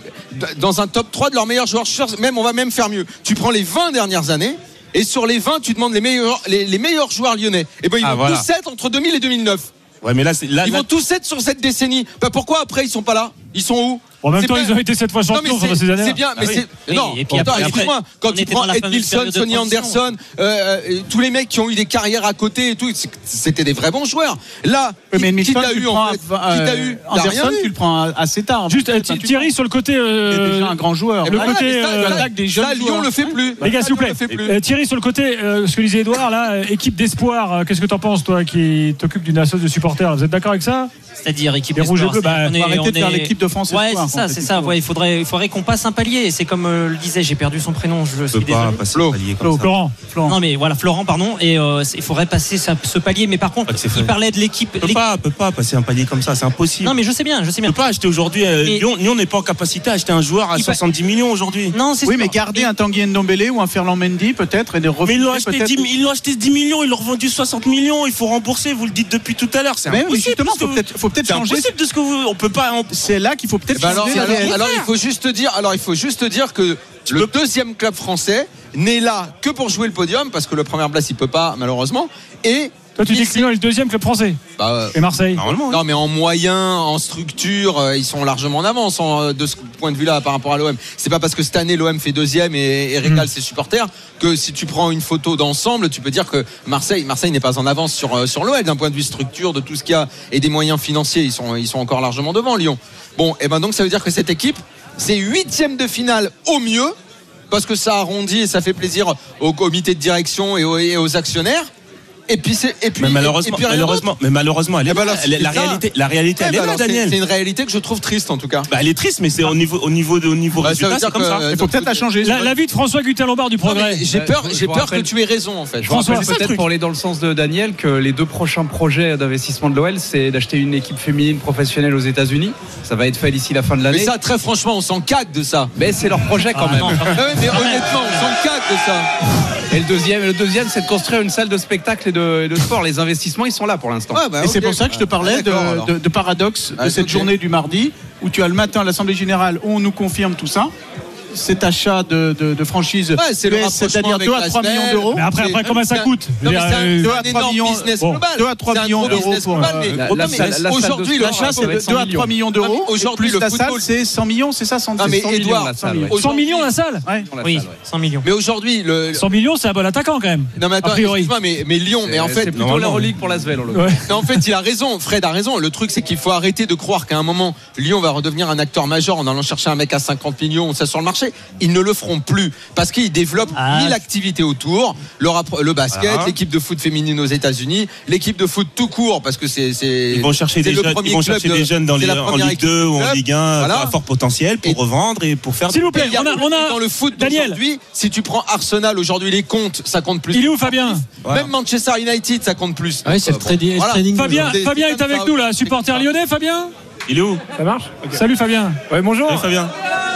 dans un top trois de leurs meilleurs joueurs. Même on va même faire mieux, tu prends les vingt dernières années et sur les vingt, tu demandes les meilleurs, les, les meilleurs joueurs lyonnais. Et ben ils ah, vont voilà. tous être entre deux mille et deux mille neuf. Ouais, mais là, c'est, là, ils là... vont tous être sur cette décennie. Bah pourquoi après ils sont pas là? Ils sont où? En même c'est temps, bien. ils ont été sept fois champions pendant ces années. C'est bien, mais ah, oui. c'est. Oui, non, et puis attends, après, excuse-moi. Quand tu prends Ed Milson, Sonny Anderson, euh, tous les mecs qui ont eu des carrières à côté et tout, c'était des vrais bons joueurs. Là, oui, qui t'a eu en fait? Qui t'a eu? Anderson, tu le prends assez tard. Juste Thierry sur le côté. C'est déjà un grand joueur. Le côté. L'attaque des jeunes. Lyon le fait plus. Les gars, s'il vous plaît. Thierry sur le côté. Ce que disait Edouard là, équipe d'espoir. Qu'est-ce que t'en penses toi, qui t'occupe d'une association de supporters? Vous êtes d'accord avec ça? C'est-à-dire équipe d'espoir. Rouge et bleu. On va arrêter de faire l'équipe de France. Ouais, c'est ça, c'est ça. Il faudrait, il faudrait qu'on passe un palier. C'est comme euh, le disait, j'ai perdu son prénom. Je suis désolé. Flo. Flo. Florent. Florent. Non mais voilà, Florent, pardon. Et euh, il faudrait passer ça, ce palier. Mais par contre, il parlait de l'équipe. Peut pas, peut pas passer un palier comme ça. C'est impossible. Non mais je sais bien, je sais bien. Peut pas acheter aujourd'hui. Euh, mais... Lyon, Lyon n'est pas en capacité à acheter un joueur à soixante-dix millions aujourd'hui. Non, c'est oui, mais garder un Tanguy Ndombele ou un Ferland Mendy peut-être et de refaire. Mais ils l'ont acheté dix, ils l'ont acheté dix millions. Ils l'ont revendu soixante millions. Il faut rembourser. Vous le dites depuis tout à l'heure. C'est impossible. Mais justement, faut peut-être, faut peut-être changer. C'est impossible de ce que vous. On peut pas. C'est là qu'il faut peut-être changer. Alors il faut juste dire. Alors il faut juste dire que tu le peux... deuxième club français n'est là que pour jouer le podium parce que le premier place il peut pas malheureusement. Et toi tu dis que Lyon est le deuxième club français. Bah, euh, et Marseille. Normalement. Non oui. Mais en moyen, en structure, euh, ils sont largement en avance en, de ce point de vue-là par rapport à l'O M. C'est pas parce que cette année l'O M fait deuxième et, et régale mmh. ses supporters que si tu prends une photo d'ensemble, tu peux dire que Marseille, Marseille n'est pas en avance sur euh, sur l'O M d'un point de vue structure, de tout ce qu'il y a et des moyens financiers. Ils sont ils sont encore largement devant Lyon. Bon, et ben donc ça veut dire que cette équipe, c'est huitième de finale au mieux. Parce que ça arrondit et ça fait plaisir au comité de direction et aux, et aux actionnaires. Et puis c'est et puis mais malheureusement, et puis malheureusement, mais malheureusement, elle est bah là, elle, la, réalité, la réalité, elle est là, Daniel. C'est une réalité que je trouve triste en tout cas. Bah, elle est triste, mais c'est au niveau, au niveau de, au niveau bah, résultat, c'est comme que, ça. Il faut peut-être la changer. La, la vie de François Gutin-Lombard du Progrès. J'ai peur, j'ai peur que tu aies raison en fait. François, peut-être pour aller dans le sens de Daniel, que les deux prochains projets d'investissement de l'O L, c'est d'acheter une équipe féminine professionnelle aux États-Unis. Ça va être fait d'ici la fin de l'année. Mais ça, très franchement, on s'en cague de ça. Mais c'est leur projet quand ah, même. Non, mais honnêtement, on s'en cague de ça. Et le deuxième, le deuxième, c'est de construire une salle de spectacle et de, et de sport. Les investissements, ils sont là pour l'instant. Ouais, bah, et okay. C'est pour ça que je te parlais ah, de, de, de paradoxe ah, de cette okay. journée du mardi où tu as le matin à l'Assemblée Générale où on nous confirme tout ça. Cet achat de, de, de franchise, ouais, c'est le c'est-à-dire deux à trois millions d'euros. Mais après, après comment ça coûte? Non, mais c'est un, deux à trois millions business bon, global. deux à trois millions d'euros pour aujourd'hui l'achat, c'est deux à trois millions d'euros. Aujourd'hui, la salle, c'est cent millions, c'est ça, cent millions. cent millions la salle. Oui, cent millions. Mais aujourd'hui, le cent millions, c'est un bon attaquant quand même. Non, mais attends, excuse-moi, mais mais Lyon, mais en fait, c'est plutôt la relique pour l'Asvel. En fait, il a raison. Fred a raison. Le truc, c'est qu'il faut arrêter de croire qu'à un moment, Lyon va redevenir un acteur majeur en allant chercher un mec à cinquante millions, ça sur le marché. marché. Ils ne le feront plus parce qu'ils développent ah. ni l'activité autour, le, rap- le basket, ah. l'équipe de foot féminine aux États-Unis, l'équipe de foot tout court parce que c'est, c'est ils vont chercher des jeunes, ils vont chercher de, des jeunes dans les, en Ligue deux ou en Ligue un voilà. à fort potentiel pour et revendre et pour faire. S'il vous plaît, on a, on a dans le foot Daniel. Aujourd'hui, si tu prends Arsenal aujourd'hui les comptes, ça compte plus. Il est où Fabien? Voilà. Même Manchester United, ça compte plus. Oui, c'est le trading. Voilà. Fabien, Fabien est avec nous là, supporter lyonnais, Fabien. Il est où? Ça marche okay. Salut Fabien. Ouais, bonjour. Salut Fabien.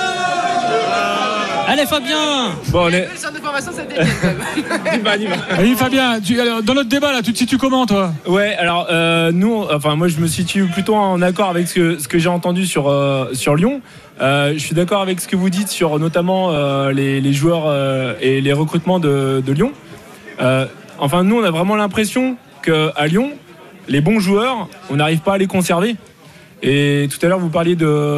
Allez Fabien. Bon, on est. Allez Fabien, tu, alors, dans notre débat là, tu te situes comment toi? Ouais, alors euh, nous, enfin moi je me situe plutôt en accord avec ce que, ce que j'ai entendu sur, euh, sur Lyon. Euh, je suis d'accord avec ce que vous dites sur notamment euh, les, les joueurs euh, et les recrutements de, de Lyon. Euh, enfin nous on a vraiment l'impression qu'à Lyon, les bons joueurs, on n'arrive pas à les conserver. Et tout à l'heure, vous parliez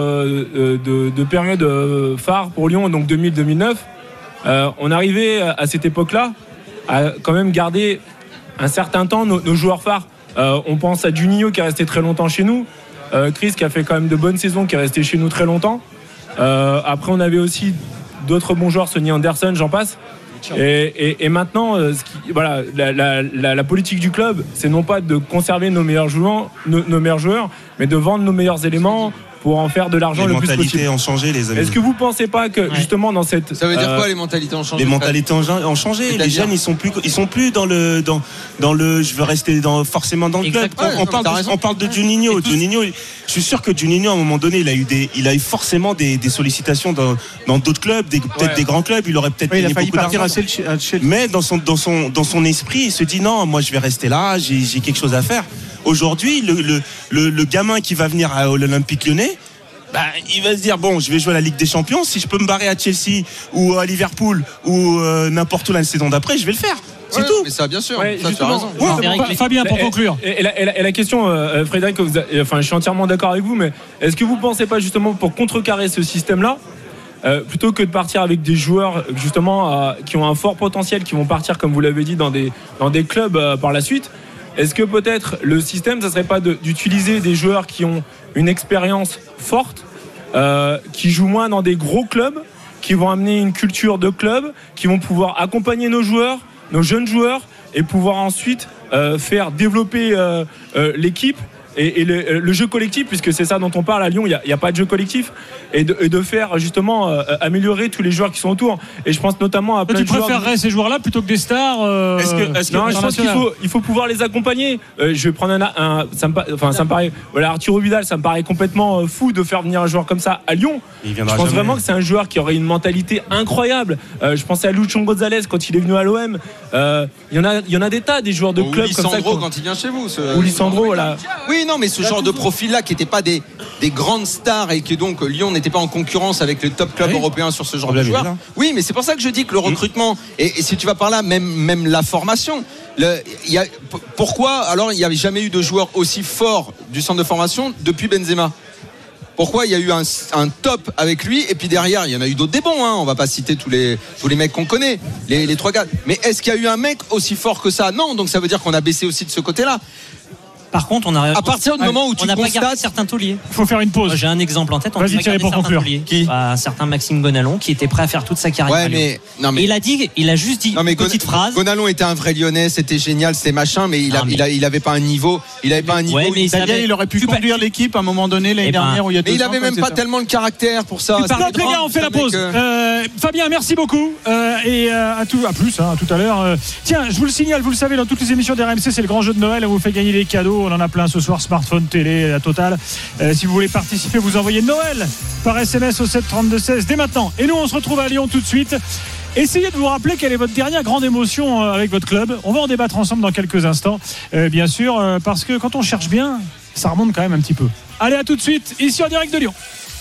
de, de, de période phare pour Lyon, donc deux mille à deux mille neuf. Euh, on arrivait à cette époque-là à quand même garder un certain temps nos, nos joueurs phares. Euh, on pense à Juninho qui est resté très longtemps chez nous. Euh, Chris qui a fait quand même de bonnes saisons, qui est resté chez nous très longtemps. Euh, après, on avait aussi d'autres bons joueurs, Sonny Anderson, j'en passe. Et, et, et maintenant, euh, ce qui, voilà, la, la, la, la politique du club, c'est non pas de conserver nos meilleurs joueurs, nos, nos meilleurs joueurs, mais de vendre nos meilleurs éléments pour en faire de l'argent les le plus possible. Les mentalités ont changé, les amis. Est-ce que vous pensez pas que justement dans cette ça veut dire euh, quoi les mentalités ont changé? Les mentalités ont changé. Les jeunes ils sont plus ils sont plus dans le dans dans le je veux rester dans forcément dans le Exactement. club. On, on parle de, on parle de Juninho. Juninho, je suis sûr que Juninho à un moment donné il a eu des il a eu forcément des, des sollicitations dans dans d'autres clubs, des, peut-être ouais. des grands clubs. Il aurait peut-être ouais, gagné beaucoup d'argent. Mais dans son dans son dans son esprit il se dit non moi je vais rester là, j'ai, j'ai quelque chose à faire. Aujourd'hui le le, le le gamin qui va venir à l'Olympique Lyonnais. Bah, il va se dire bon, je vais jouer à la Ligue des Champions. Si je peux me barrer à Chelsea ou à Liverpool ou euh, n'importe où la saison d'après, je vais le faire. C'est ouais, tout. Mais ça, bien sûr. Ouais, ça, tu as raison. Ouais, Fabien, pour conclure. Et, et, la, et, la, et la question, euh, Frédéric, vous avez, enfin, je suis entièrement d'accord avec vous, mais est-ce que vous ne pensez pas justement pour contrecarrer ce système-là, euh, plutôt que de partir avec des joueurs justement euh, qui ont un fort potentiel, qui vont partir, comme vous l'avez dit, dans des dans des clubs euh, par la suite? Est-ce que peut-être le système, ça serait pas de, d'utiliser des joueurs qui ont une expérience forte? Euh, qui jouent moins dans des gros clubs, qui vont amener une culture de club, qui vont pouvoir accompagner nos joueurs, nos jeunes joueurs, et pouvoir ensuite euh, faire développer euh, euh, l'équipe et, et le, le jeu collectif, puisque c'est ça dont on parle à Lyon, il n'y a, a pas de jeu collectif, et de, et de faire justement euh, améliorer tous les joueurs qui sont autour. Et je pense notamment à plein tu de joueurs. Tu préférerais ces joueurs-là plutôt que des stars euh, est-ce que, est-ce que Non, je pense qu'il faut, il faut pouvoir les accompagner. Euh, je vais prendre un, un ça me, enfin, ça me paraît. Voilà, Arturo Vidal, ça me paraît complètement fou de faire venir un joueur comme ça à Lyon. Il je pense jamais. vraiment que c'est un joueur qui aurait une mentalité incroyable. Euh, je pensais à Lucho Gonzalez quand il est venu à l'O M. Euh, il y en a, il y en a des tas, des joueurs de clubs comme ça. Ou quand il vient chez vous. Ce... Ou Lissandro, voilà. Oui, non, mais ce genre de profil-là qui n'étaient pas des, des grandes stars et que donc Lyon n'était pas en concurrence avec les top clubs oui. européens sur ce genre de joueurs. Oui, mais c'est pour ça que je dis que le recrutement, et, et si tu vas par là, même, même la formation, le, y a, pourquoi alors il n'y avait jamais eu de joueur aussi fort du centre de formation depuis Benzema? Pourquoi il y a eu un, un top avec lui et puis derrière il y en a eu d'autres des bons, hein, on va pas citer tous les, tous les mecs qu'on connaît, les, les trois gars. Mais est-ce qu'il y a eu un mec aussi fort que ça? Non, donc ça veut dire qu'on a baissé aussi de ce côté-là. Par contre, on a à partir du moment où tu on n'a pas constates gardé certains tauliers. Il faut faire une pause. Moi, j'ai un exemple en tête. On Vas-y Thierry pour conclure. Qui bah, un certain Maxime Gonalon qui était prêt à faire toute sa carrière. Ouais, mais, non, mais... Et il a dit, il a juste dit non, mais une petite Gon... phrase. Gonalon était un vrai Lyonnais, c'était génial, c'était machin, mais il, a, mais... il, a, il avait pas un niveau, il avait pas un niveau. Ouais, mais il, avait... il aurait pu conduire pas... l'équipe à un moment donné l'année ben... dernière où il y a deux Mais il ans, avait même pas tellement le caractère pour ça. Stop les gars, on fait la pause. Euh, Fabien, merci beaucoup euh, et euh, à tout, à plus, hein, à tout à l'heure. Euh, tiens, je vous le signale, vous le savez, dans toutes les émissions d'R M C, c'est le grand jeu de Noël. On vous fait gagner des cadeaux. On en a plein ce soir, smartphone, télé. La totale. Euh, si vous voulez participer, vous envoyez Noël par S M S au sept trente-deux seize dès maintenant. Et nous, on se retrouve à Lyon tout de suite. Essayez de vous rappeler quelle est votre dernière grande émotion avec votre club. On va en débattre ensemble dans quelques instants, euh, bien sûr, euh, parce que quand on cherche bien, ça remonte quand même un petit peu. Allez, à tout de suite, ici en direct de Lyon.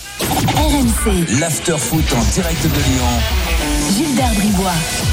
R M C. L'after foot en direct de Lyon. Gilbert Bribois.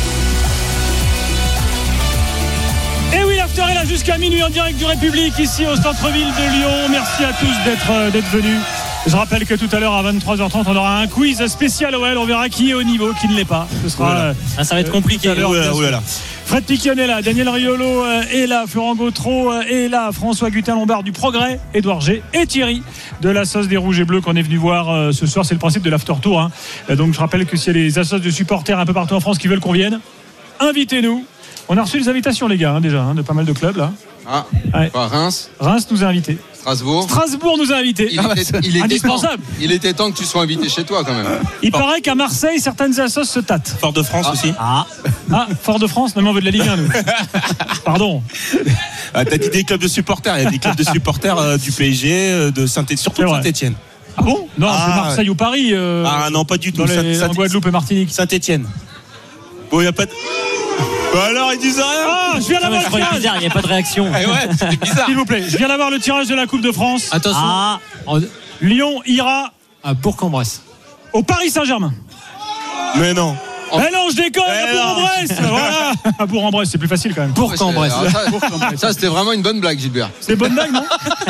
Et oui, l'after est là jusqu'à minuit en direct du République, ici au centre-ville de Lyon. Merci à tous d'être, d'être venus. Je rappelle que tout à l'heure à vingt-trois heures trente on aura un quiz spécial O L. On verra qui est au niveau, qui ne l'est pas. Ce sera voilà. ah, ça va être compliqué. Euh, oulala, oulala. Fred Piquion est là, Daniel Riolo est là, Florent Gautreau est là, François Gutin-Lombard du Progrès, Édouard G et Thierry de la sauce des Rouges et Bleus qu'on est venu voir ce soir. C'est le principe de l'after tour. Hein. Donc je rappelle que s'il y a des associations de supporters un peu partout en France qui veulent qu'on vienne, invitez-nous. On a reçu des invitations les gars hein, déjà hein, de pas mal de clubs là. Ah, ouais. Quoi, Reims Reims nous a invités. Strasbourg Strasbourg nous a invités. Il était, il était indispensable. Temps, il était temps que tu sois invité chez toi quand même. Il Fort. paraît qu'à Marseille, certaines assos se tâtent. Fort-de-France ah. aussi. Ah. ah, Fort-de-France, non mais on veut de la Ligue un nous. Pardon. Ah, t'as dit des clubs de supporters. Il y a des clubs de supporters euh, du P S G, de Saint-Étienne, surtout de Saint-Étienne. Ah bon Non, ah, c'est Marseille ou Paris. Euh, ah non, pas du tout. Dans les, en Guadeloupe et Martinique. Saint-Étienne. Bon, il n'y a pas de. Bah alors ils disent rien. Ah, je viens d'avoir le tirage. Bizarre, il n'y a pas de réaction. Ah ouais, c'est bizarre. S'il vous plaît, je viens d'avoir le tirage de la Coupe de France. Attention. Ah. Lyon ira à Bourg-en-Bresse. Au Paris Saint-Germain. Mais non. Eh non, je déconne, à Bourg-en-Bresse. Voilà. À Bourg-en-Bresse, c'est plus facile quand même. Bourg-en-Bresse. Ça, ça c'était vraiment une bonne blague, Gilbert. C'est une bonne blague, non?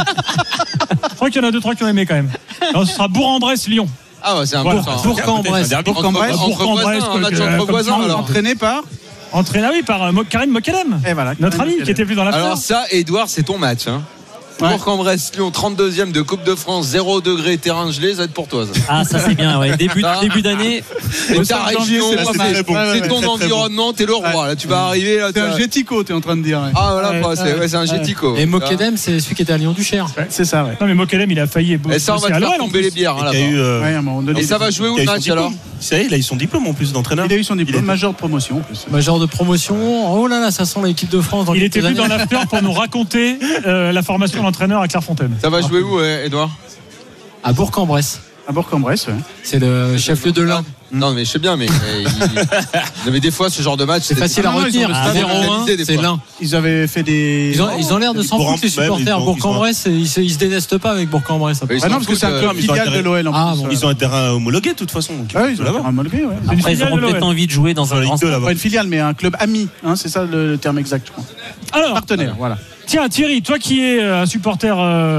Je crois qu'il y en a deux, trois qui ont aimé quand même. Alors, ce sera Bourg-en-Bresse-Lyon. Ah ouais, c'est un voilà. Bourg-en-Bresse. Bourg-en-Bresse. Bourg-en-Bresse, un match entre voisins alors. Entraîné par Entraîné, oui, par euh, Karim Mokalem. Et voilà, notre ami qui était plus dans la Alors ça, Edouard, c'est ton match. Hein. Ouais. Bourg-en-Bresse, Lyon, trente-deuxième de Coupe de France, zéro degré, terrain gelé, ça va être pour toi. Ça. Ah, ça c'est bien, ouais. Début, début d'année. C'est ta région, c'est, bon. c'est ton ouais, environnement, t'es le roi. Ouais. Là, tu vas arriver. Là, c'est un Gético, t'es en train de dire. Ouais. Ah voilà, ouais, c'est, ouais, c'est un Gético. Et Mokedem, c'est celui qui était à Lyon-Duchère. Ouais, c'est ça, ouais. Non, mais Mokedem, il a failli. Et ça, on va te faire tomber les bières. Et ça va jouer où le match alors? Ça y est, il a eu son diplôme en plus d'entraîneur. Il a eu son diplôme, major de promotion en plus. Major de promotion. Oh là là, ça sent l'équipe de France. Il était venu dans l'after pour nous raconter la formation d'entraîneur à Clairefontaine. Ça va jouer où, Edouard? À Bourg-en-Bresse. À Bourg-en-Bresse, ouais. C'est le chef-lieu de l'Ain. Non, mais je sais bien, mais, il... mais des fois, ce genre de match, c'est facile à retenir. À zéro un, c'est l'Ain. Ils avaient fait des. Ils ont, ils ont l'air de s'en foutre, les supporters. Bourg-en-Bresse, ils se, ils se détestent pas avec Bourg-en-Bresse. Ah non, parce que c'est un club filial de l'O L. Ah, bon. Ils ont un terrain homologué, de toute façon. Ah, ils ont un terrain homologué, ouais. Après, ils auront peut-être envie de jouer dans un grand stade. Pas une filiale, mais un club ami, c'est ça le terme exact, je crois. Alors, partenaire, voilà. Tiens, Thierry, toi qui es un supporter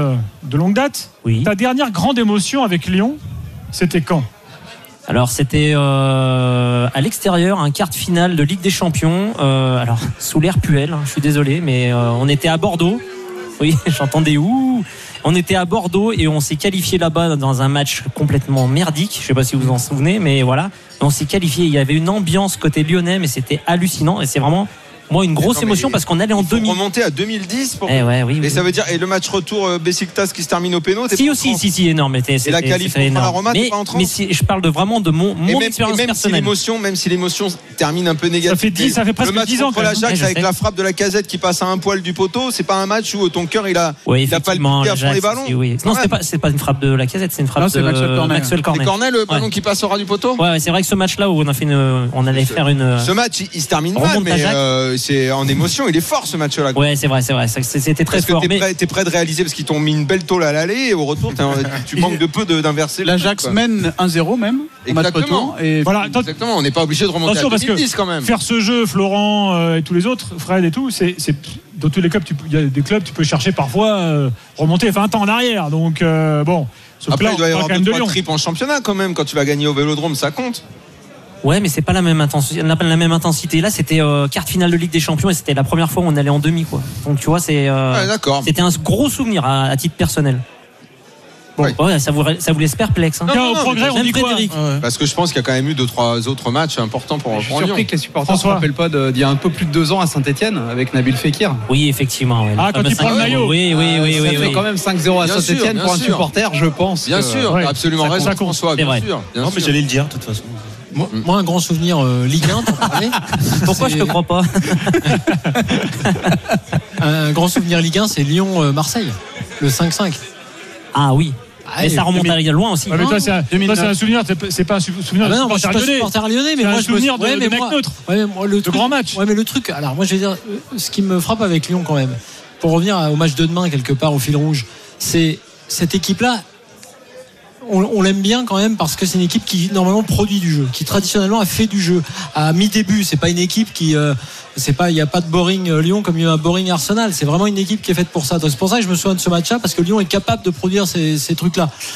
de longue date, ta dernière grande émotion avec Lyon, c'était quand? Alors c'était euh, à l'extérieur, un quart de finale de Ligue des Champions. Euh, alors sous l'air Puel, hein, je suis désolé, mais euh, on était à Bordeaux. Oui, j'entendais ouh. On était à Bordeaux et on s'est qualifié là-bas dans un match complètement merdique. Je sais pas si vous vous en souvenez, mais voilà. On s'est qualifié. Il y avait une ambiance côté lyonnais, mais c'était hallucinant et c'est vraiment. Moi, une grosse émotion parce qu'on allait en deux mille. Remonter à deux mille dix pour. Eh ouais, oui, et oui. ça veut dire et le match retour Besiktas qui se termine au péno. Si aussi, si si énorme. Et la qualif contre la Roma, t'es pas en trente. Mais si, je parle de vraiment de mon, mon et même, expérience et même personnelle. Si l'émotion, même si l'émotion termine un peu négative. Ça fait dix, ça fait presque dix ans. Le match contre l'Ajax avec la frappe de la Casette qui passe à un poil du poteau, c'est pas un match où ton cœur il a, oui, il a pas palpité à fond les ballons. Oui. Non, c'est pas, c'est pas une frappe de la Casette, c'est une frappe de Maxwell Cornet. C'est Cornet le ballon qui passe au ras du poteau. Ouais, c'est vrai que ce match-là où on a fait une, on allait faire une. Ce match, il se termine mal, mais c'est en émotion, il est fort ce match. Ouais, c'est vrai, c'est vrai. C'était très parce fort. T'es, mais... prêt, t'es prêt de réaliser parce qu'ils t'ont mis une belle tôle à l'aller et au retour, tu manques de peu de, d'inverser. L'Ajax mène un zéro même. Exactement. Et voilà, exactement. On n'est pas obligé de remonter à deux mille dix quand même. Faire ce jeu, Florent euh, et tous les autres, Fred et tout, c'est, c'est dans tous les clubs. Il y a des clubs, tu peux chercher parfois euh, remonter vingt ans en arrière. Donc euh, bon. Après, plan, il doit y avoir deux trois tripes en championnat quand même. Quand tu vas gagner au Vélodrome, ça compte. Ouais, mais c'est pas la même intensité. La même intensité. Là, c'était euh, quart de finale de Ligue des Champions et c'était la première fois où on allait en demi, quoi. Donc tu vois, c'est. Euh, ouais, d'accord. C'était un gros souvenir à, à titre personnel. Bon, ouais. Ouais, ça vous ça vous laisse perplexe. Hein. Non, non, non, au progrès, on dit quoi ouais. Parce que je pense qu'il y a quand même eu deux trois autres matchs importants pour. Je suis surpris que les supporters ne se rappellent pas de, d'il y a un peu plus de deux ans à Saint-Etienne avec Nabil Fekir. Oui, effectivement. Ouais. Ah, quand il prend le maillot. Oui, oui, oui, ça oui. fait oui. quand même cinq zéro à Saint-Etienne pour un supporter, je pense. Bien sûr, ouais, absolument raison, François. Bien sûr. Non, mais j'allais le dire de toute façon. Moi, moi, un grand souvenir euh, Ligue un, t'en parlais. Pourquoi c'est... je te crois pas? Un grand souvenir Ligue un, c'est Lyon-Marseille, le cinq cinq. Ah oui. Ah, mais ça remonte à loin aussi. Ah, mais toi, c'est un, toi, c'est un souvenir, c'est pas un souvenir ah, de non, moi, supporter lyonnais. supporter lyonnais, mais c'est moi, un je souvenir me... ouais, de, mais de mec moi, neutre. Ouais, moi, le de truc, grand match. Ouais, mais le truc, alors moi, je vais dire, ce qui me frappe avec Lyon quand même, pour revenir au match de demain, quelque part, au fil rouge, c'est cette équipe-là. On, on l'aime bien quand même parce que c'est une équipe qui normalement produit du jeu, qui traditionnellement a fait du jeu à mi-début. C'est pas une équipe qui, euh, c'est pas, il y a pas de boring euh, Lyon comme il y a un boring Arsenal. C'est vraiment une équipe qui est faite pour ça. Donc c'est pour ça que je me souviens de ce match-là parce que Lyon est capable de produire ces, ces trucs-là.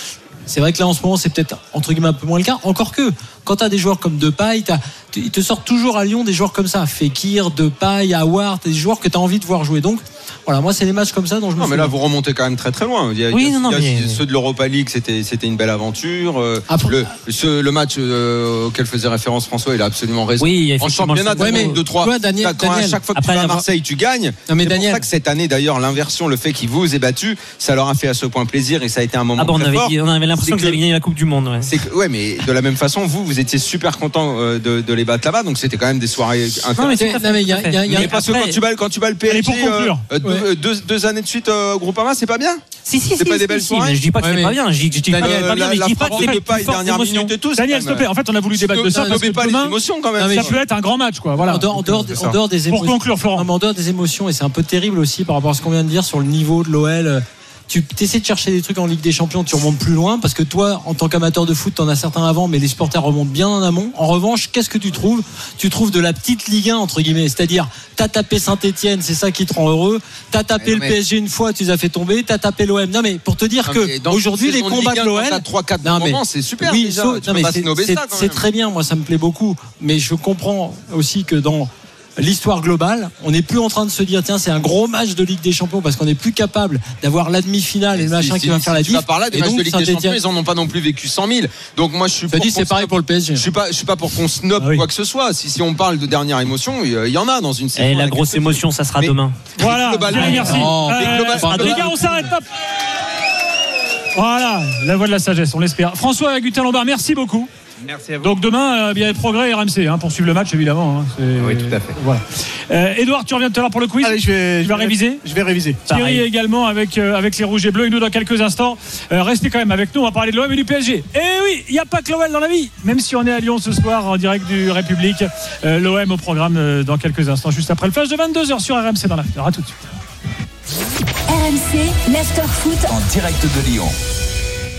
C'est vrai que là en ce moment c'est peut-être entre guillemets un peu moins le cas. Encore que quand tu as des joueurs comme Depay, t'as, ils te sortent toujours à Lyon des joueurs comme ça, Fekir, Depay, Aouar, des joueurs que tu as envie de voir jouer. Donc voilà, moi c'est des matchs comme ça dont je me Non, mais souviens. là vous remontez quand même très très loin. Il y a, Oui, il y a, non, non, il y a mais- ceux de l'Europa League, c'était c'était une belle aventure. Euh, Après- le, ce- le match euh, auquel faisait référence François, il a absolument raison. Oui, il y a en effectivement championnat, le t'as football. ouais, deux trois. Toi, Daniel- t'as- quand à Daniel, chaque fois que après tu vas à avoir- Marseille, tu gagnes. Non, mais c'est Daniel- pour ça que cette année d'ailleurs l'inversion, le fait qu'il vous ait battu, ça leur a fait à ce point plaisir et ça a été un moment Ah bon, on très avait, fort. dit- on avait l'impression C'est que vous avez gagné la Coupe du Monde. Ouais. C'est que, ouais, mais de la même façon, vous, vous étiez super content euh, de, de les battre là-bas, donc c'était quand même des soirées Non, mais intéressantes. tout à fait, Non, mais il y a- tout à fait. il y a- il y a- Mais parce que après- quand tu bats, quand tu bats le P S G, Allez, pour conclure. euh, deux, Ouais. deux, deux années de suite euh, au Groupama, c'est pas bien. Si, si, C'est si, pas si, des belles si, soirées. mais je dis pas que Ouais, c'est mais- pas bien. Je dis, je dis pas que c'est Euh, pas bien, la, mais je la dis pas frappe que c'est de pas pas une forte dernière émotion. minute et tout. Daniel, s'il te plaît, en fait, on a voulu débattre de ça non, parce que pas les demain, émotions quand même. Non, mais ça je- peut être un grand match, quoi. Voilà. En dehors, en dehors, c'est en ça. dehors des Pour émotions. conclure, Florent. Non, mais en dehors des émotions, et c'est un peu terrible aussi par rapport à ce qu'on vient de dire sur le niveau de l'O L. Tu essaies de chercher des trucs en Ligue des Champions, tu remontes plus loin parce que toi, en tant qu'amateur de foot, t'en as certains avant, mais les supporters remontent bien en amont. En revanche, qu'est-ce que tu trouves ? Tu trouves de la petite Ligue un entre guillemets, c'est-à-dire t'as tapé Saint-Etienne, c'est ça qui te rend heureux. T'as tapé Mais le non, mais- P S G une fois, tu les as fait tomber. T'as tapé l'O M. Non mais pour te dire Non, que mais dans aujourd'hui une les saison combats Ligue de un, l'O quand L, t'as trois quatre non, mais- moments, c'est super. Oui, déjà. sauf- Tu non, peux mais pas c'est, snober c'est- ça, quand c'est même. très bien. Moi, ça me plaît beaucoup. Mais je comprends aussi que dans l'histoire globale, on n'est plus en train de se dire tiens c'est un gros match de Ligue des Champions parce qu'on n'est plus capable d'avoir la demi-finale et le machin Si- qui va si- faire si la tu vas diff. par là, des Et matchs donc, de Ligue des Saint-Étienne- Champions, ils en ont pas non plus vécu cent mille. Donc moi je suis Ça pour dit c'est qu'on pareil snobe- pour le P S G. Je suis pas, je suis pas pour qu'on snobe Ah oui. quoi que ce soit. Si, si on parle de dernière émotion, il y, il y en a dans une saison. Et la avec grosse quelques- émotion, ça sera Mais- demain. Voilà, globalement- Thierry, merci. Oh, Euh, mais globalement- les gars, on s'arrête, hop. Voilà, la voix de la sagesse, on l'espère. François Agutin-Lombard, merci beaucoup. Merci à vous. Donc demain, euh, bien les progrès R M C hein, pour suivre le match évidemment. Hein, c'est... Oui, tout à fait. Voilà. Euh, Edouard, tu reviens tout à l'heure pour le quiz. Allez, je vais, Tu je vas vais réviser Je vais réviser. Thierry Pareil. également avec, euh, avec les Rouges et Bleus et nous dans quelques instants. Euh, restez quand même avec nous, on va parler de l'O M et du P S G. Et oui, il n'y a pas que l'O L dans la vie, même si on est à Lyon ce soir en direct du République. Euh, L'O M au programme euh, dans quelques instants, juste après le flash de vingt-deux heures sur R M C dans l'after. À tout de suite. R M C, l'after foot. En direct de Lyon.